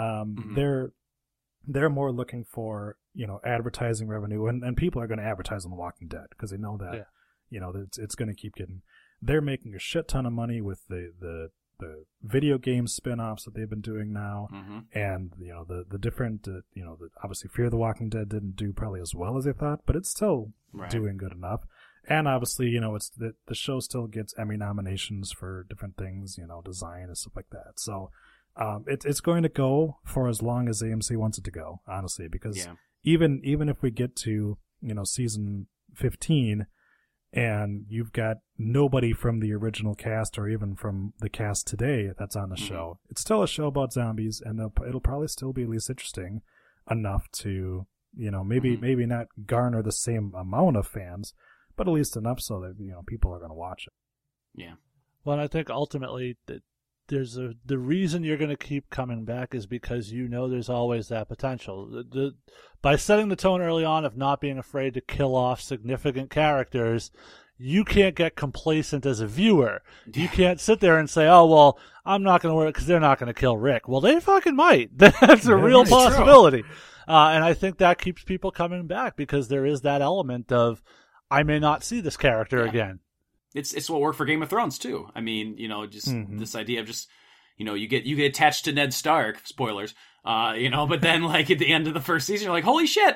Speaker 3: They're more looking for, advertising revenue, and people are going to advertise on The Walking Dead because they know that, it's going to keep getting. They're making a shit ton of money with the video game spin-offs that they've been doing now, and the different obviously Fear the Walking Dead didn't do probably as well as they thought, but it's still doing good enough. And obviously, it's the show still gets Emmy nominations for different things, design and stuff like that. So it's going to go for as long as AMC wants it to go, honestly, because even if we get to season 15 and you've got nobody from the original cast or even from the cast today that's on the show, it's still a show about zombies, and it'll probably still be at least interesting enough to maybe not garner the same amount of fans, but at least enough so that people are going to watch it.
Speaker 1: Yeah.
Speaker 2: Well, and I think ultimately that the reason you're going to keep coming back is because there's always that potential. By setting the tone early on of not being afraid to kill off significant characters, you can't get complacent as a viewer. You can't sit there and say, oh, well, I'm not going to worry because they're not going to kill Rick. Well, they fucking might. That's a real possibility. And I think that keeps people coming back because there is that element of, I may not see this character again.
Speaker 1: It's what worked for Game of Thrones too. I mean, this idea of just, you get attached to Ned Stark, spoilers, but then like at the end of the first season, you're like, holy shit,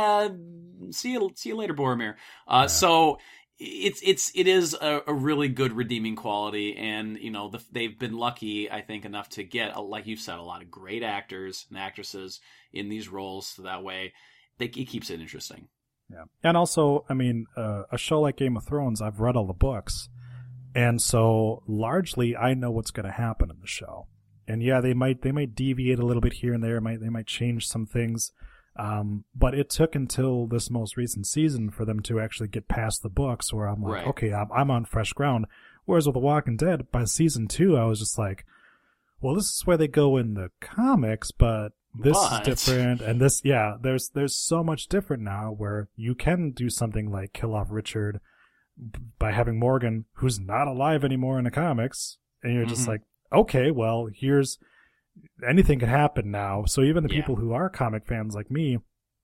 Speaker 1: see you later, Boromir. So it is a really good redeeming quality, and they've been lucky, I think, enough to get, like you said, a lot of great actors and actresses in these roles. So that way, it keeps it interesting.
Speaker 3: Yeah, and also, I mean, a show like Game of Thrones, I've read all the books, and so largely I know what's going to happen in the show. And yeah, they might deviate a little bit here and there. They might change some things, but it took until this most recent season for them to actually get past the books, where I'm like, okay, I'm on fresh ground. Whereas with The Walking Dead, by season 2, I was just like, well, this is where they go in the comics, but this is different, and there's so much different now where you can do something like kill off Richard by having Morgan, who's not alive anymore in the comics, and you're just like, okay, well, anything can happen now. So even the people who are comic fans like me,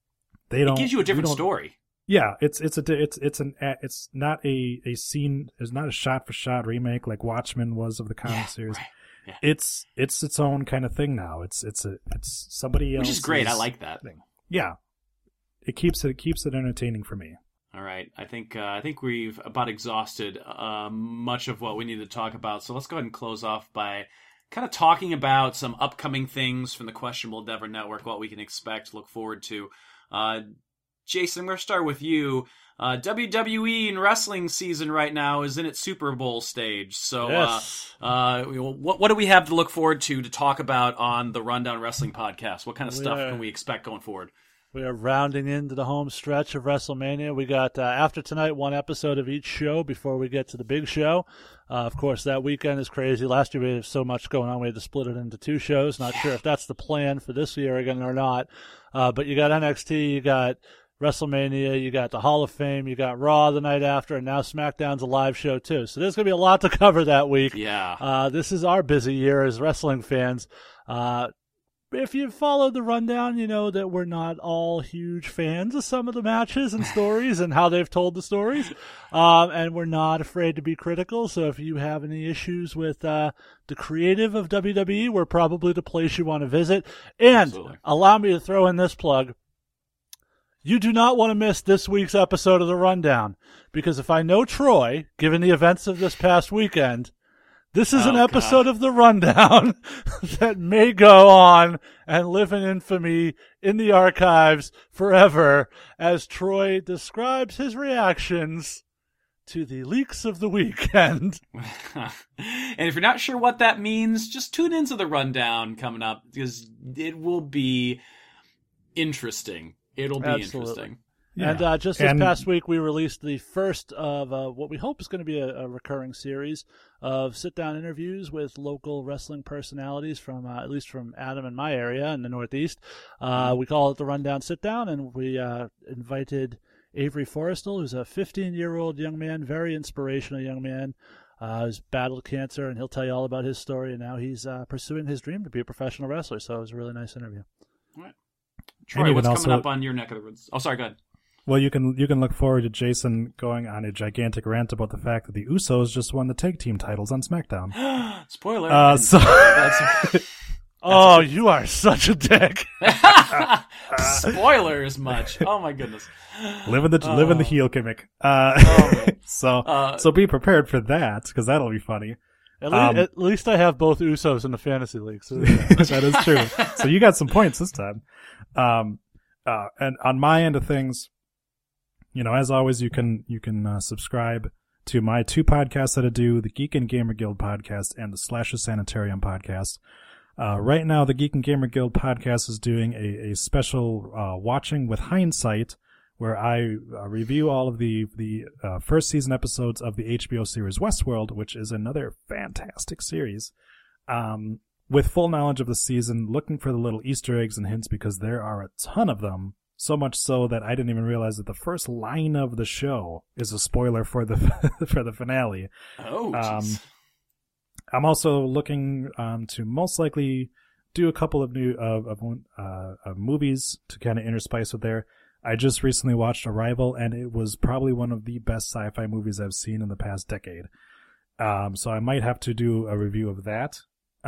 Speaker 3: it
Speaker 1: gives you a different story.
Speaker 3: Yeah, it's not a scene, it's not a shot for shot remake like Watchmen was of the comic series. Right. Yeah. It's its own kind of thing now. It's somebody else.
Speaker 1: Which is great. I like that.
Speaker 3: Thing. Yeah, it keeps it entertaining for me.
Speaker 1: All right, I think we've about exhausted much of what we need to talk about. So let's go ahead and close off by kind of talking about some upcoming things from the Questionable Endeavor Network, what we can expect, look forward to. Jason, I'm going to start with you. WWE and wrestling season right now is in its Super Bowl stage. So what do we have to look forward to talk about on the Rundown Wrestling Podcast? What kind of stuff can we expect going forward?
Speaker 2: We are rounding into the home stretch of WrestleMania. We got, after tonight, one episode of each show before we get to the big show. Of course, that weekend is crazy. Last year we had so much going on, we had to split it into 2 shows. Not sure if that's the plan for this year again or not. But you got NXT, you got WrestleMania, you got the Hall of Fame, you got Raw the night after, and now SmackDown's a live show too. So there's going to be a lot to cover that week.
Speaker 1: Yeah.
Speaker 2: This is our busy year as wrestling fans. If you followed the rundown, you know that we're not all huge fans of some of the matches and stories and how they've told the stories. And we're not afraid to be critical. So if you have any issues with the creative of WWE, we're probably the place you want to visit. And allow me to throw in this plug. You do not want to miss this week's episode of The Rundown, because if I know Troy, given the events of this past weekend, this is an episode of The Rundown that may go on and live in infamy in the archives forever as Troy describes his reactions to the leaks of the weekend.
Speaker 1: And if you're not sure what that means, just tune into The Rundown coming up, because it will be interesting. It'll be interesting.
Speaker 2: And just this past week, we released the first of what we hope is going to be a recurring series of sit-down interviews with local wrestling personalities from, at least from Adam and my area in the Northeast. We call it the Rundown Sit-Down, and we invited Avery Forrestal, who's a 15-year-old young man, very inspirational young man, who's battled cancer, and he'll tell you all about his story, and now he's pursuing his dream to be a professional wrestler. So it was a really nice interview.
Speaker 1: All right. Troy, what's coming up on your neck of the woods? Oh, sorry, go ahead.
Speaker 3: Well, you can look forward to Jason going on a gigantic rant about the fact that the Usos just won the tag team titles on SmackDown.
Speaker 1: Spoiler.
Speaker 2: Oh, you are such a dick.
Speaker 1: Spoilers much. Oh my goodness.
Speaker 3: Living the heel gimmick. So be prepared for that, because that'll be funny.
Speaker 2: At least I have both Usos in the fantasy league. So
Speaker 3: that is true. So you got some points this time. And on my end of things, as always, you can subscribe to my two podcasts that I do, the Geek and Gamer Guild podcast and the Slash's Sanitarium podcast. Right now, the Geek and Gamer Guild podcast is doing a special Watching with Hindsight, where I review all of the first season episodes of the HBO series Westworld, which is another fantastic series. With full knowledge of the season, looking for the little Easter eggs and hints, because there are a ton of them. So much so that I didn't even realize that the first line of the show is a spoiler for the for the finale.
Speaker 1: Oh, geez.
Speaker 3: I'm also looking to most likely do a couple of new of movies to kind of interspice with there. I just recently watched Arrival, and it was probably one of the best sci-fi movies I've seen in the past decade. So I might have to do a review of that.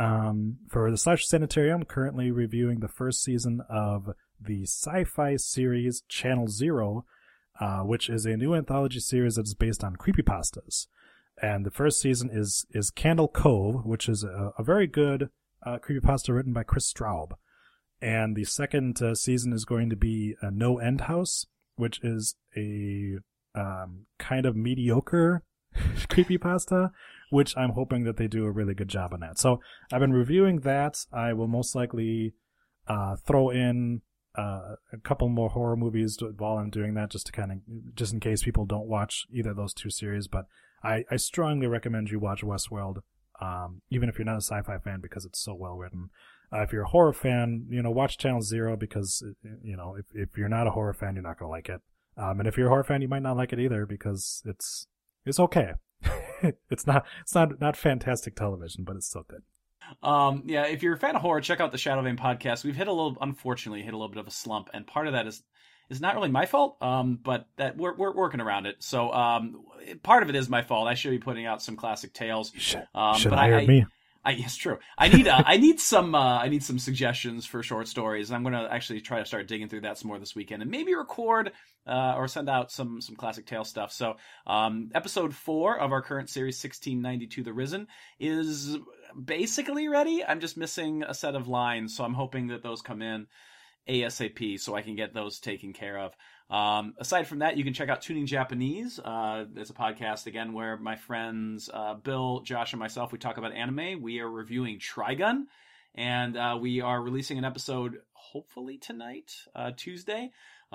Speaker 3: For the Slash Sanitarium, I'm currently reviewing the first season of the sci-fi series Channel Zero, which is a new anthology series that is based on creepypastas. And the first season is Candle Cove, which is a very good creepypasta written by Chris Straub. And the second season is going to be No End House, which is a kind of mediocre creepypasta, which I'm hoping that they do a really good job on that. So I've been reviewing that. I will most likely throw in a couple more horror movies while I'm doing that, just in case people don't watch either of those two series. But I strongly recommend you watch Westworld, even if you're not a sci-fi fan, because it's so well written. If you're a horror fan, watch Channel Zero, because if you're not a horror fan, you're not gonna like it. And if you're a horror fan, you might not like it either, because it's okay. It's not fantastic television, but it's still good.
Speaker 1: Yeah, if you're a fan of horror, check out the Shadow Vein podcast. We've unfortunately hit a little bit of a slump, and part of that is not really my fault, but that we're working around it. So part of it is my fault. I should be putting out some classic tales.
Speaker 3: You should hire me.
Speaker 1: It's true. I need some suggestions for short stories. I'm going to actually try to start digging through that some more this weekend, and maybe record or send out some classic tale stuff. So episode 4 of our current series, 1692 The Risen, is basically ready. I'm just missing a set of lines, so I'm hoping that those come in ASAP so I can get those taken care of. Aside from that, you can check out Tuning Japanese. It's a podcast, again, where my friends Bill, Josh, and myself, we talk about anime. We are reviewing Trigun, and we are releasing an episode hopefully tonight, Tuesday,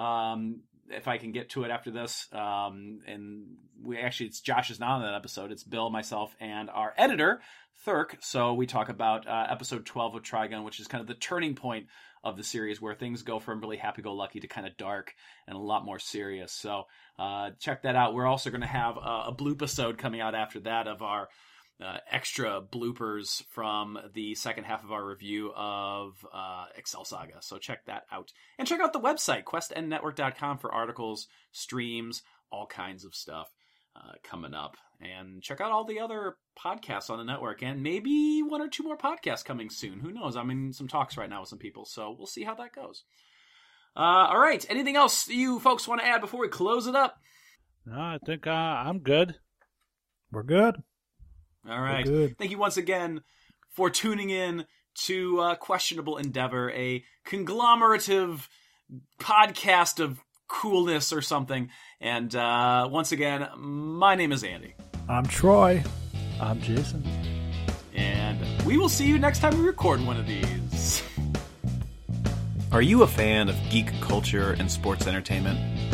Speaker 1: if I can get to it after this. And it's Josh is not on that episode. It's Bill, myself, and our editor, Thurk. So we talk about episode 12 of Trigun, which is kind of the turning point of the series, where things go from really happy-go-lucky to kind of dark and a lot more serious. So check that out. We're also going to have a bloop-isode coming out after that of our extra bloopers from the second half of our review of Excel Saga. So check that out. And check out the website, questendnetwork.com, for articles, streams, all kinds of stuff coming up. And check out all the other podcasts on the network, and maybe 1 or 2 more podcasts coming soon. Who knows? I'm in some talks right now with some people, so we'll see how that goes. All right. Anything else you folks want to add before we close it up?
Speaker 2: No, I think I'm good.
Speaker 3: We're good.
Speaker 1: All right. Thank you once again for tuning in to Questionable Endeavor, a conglomerative podcast of coolness or something. And once again, my name is Andy.
Speaker 3: I'm Troy.
Speaker 2: I'm Jason.
Speaker 1: And we will see you next time we record one of these. Are you a fan of geek culture and sports entertainment?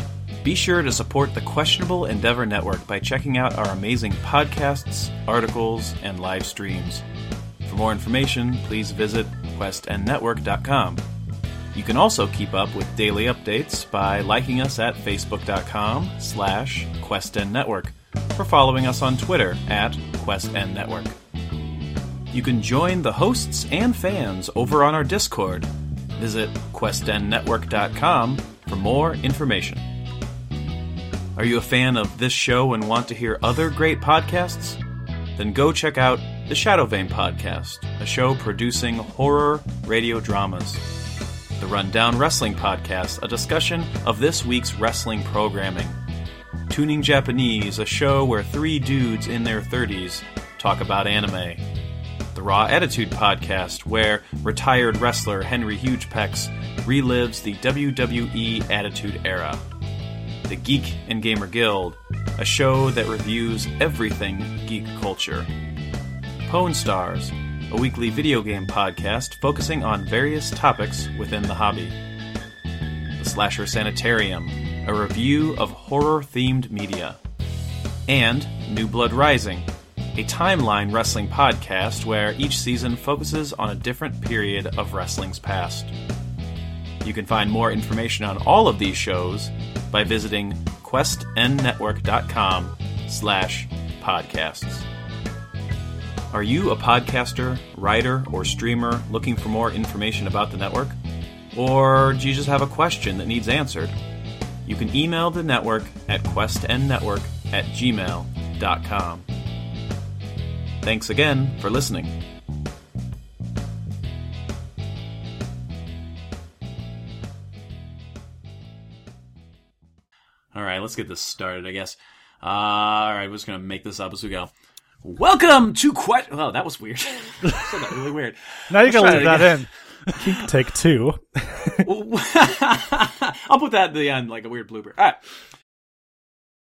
Speaker 1: Be sure to support the Questionable Endeavor Network by checking out our amazing podcasts, articles, and live streams. For more information, please visit questnnetwork.com. You can also keep up with daily updates by liking us at facebook.com/questnnetwork or following us on Twitter at questnnetwork. You can join the hosts and fans over on our Discord. Visit questnnetwork.com for more information. Are you a fan of this show and want to hear other great podcasts? Then go check out the Shadow Vein Podcast, a show producing horror radio dramas. The Rundown Wrestling Podcast, a discussion of this week's wrestling programming. Tuning Japanese, a show where three dudes in their 30s talk about anime. The Raw Attitude Podcast, where retired wrestler Henry Hugepex relives the WWE Attitude Era. The Geek and Gamer Guild, a show that reviews everything geek culture. Pwn Stars, a weekly video game podcast focusing on various topics within the hobby. The Slasher Sanitarium, a review of horror-themed media. And New Blood Rising, a timeline wrestling podcast where each season focuses on a different period of wrestling's past. You can find more information on all of these shows by visiting questnnetwork.com/podcasts. Are you a podcaster, writer, or streamer looking for more information about the network? Or do you just have a question that needs answered? You can email the network at questnnetwork@gmail.com. Thanks again for listening. All right, let's get this started, I guess. All right, we're just going to make this up as we go. Welcome to Oh, that was weird. Said that really weird.
Speaker 2: Now you gotta leave that in.
Speaker 3: Take two.
Speaker 1: I'll put that at the end like a weird blooper. All right.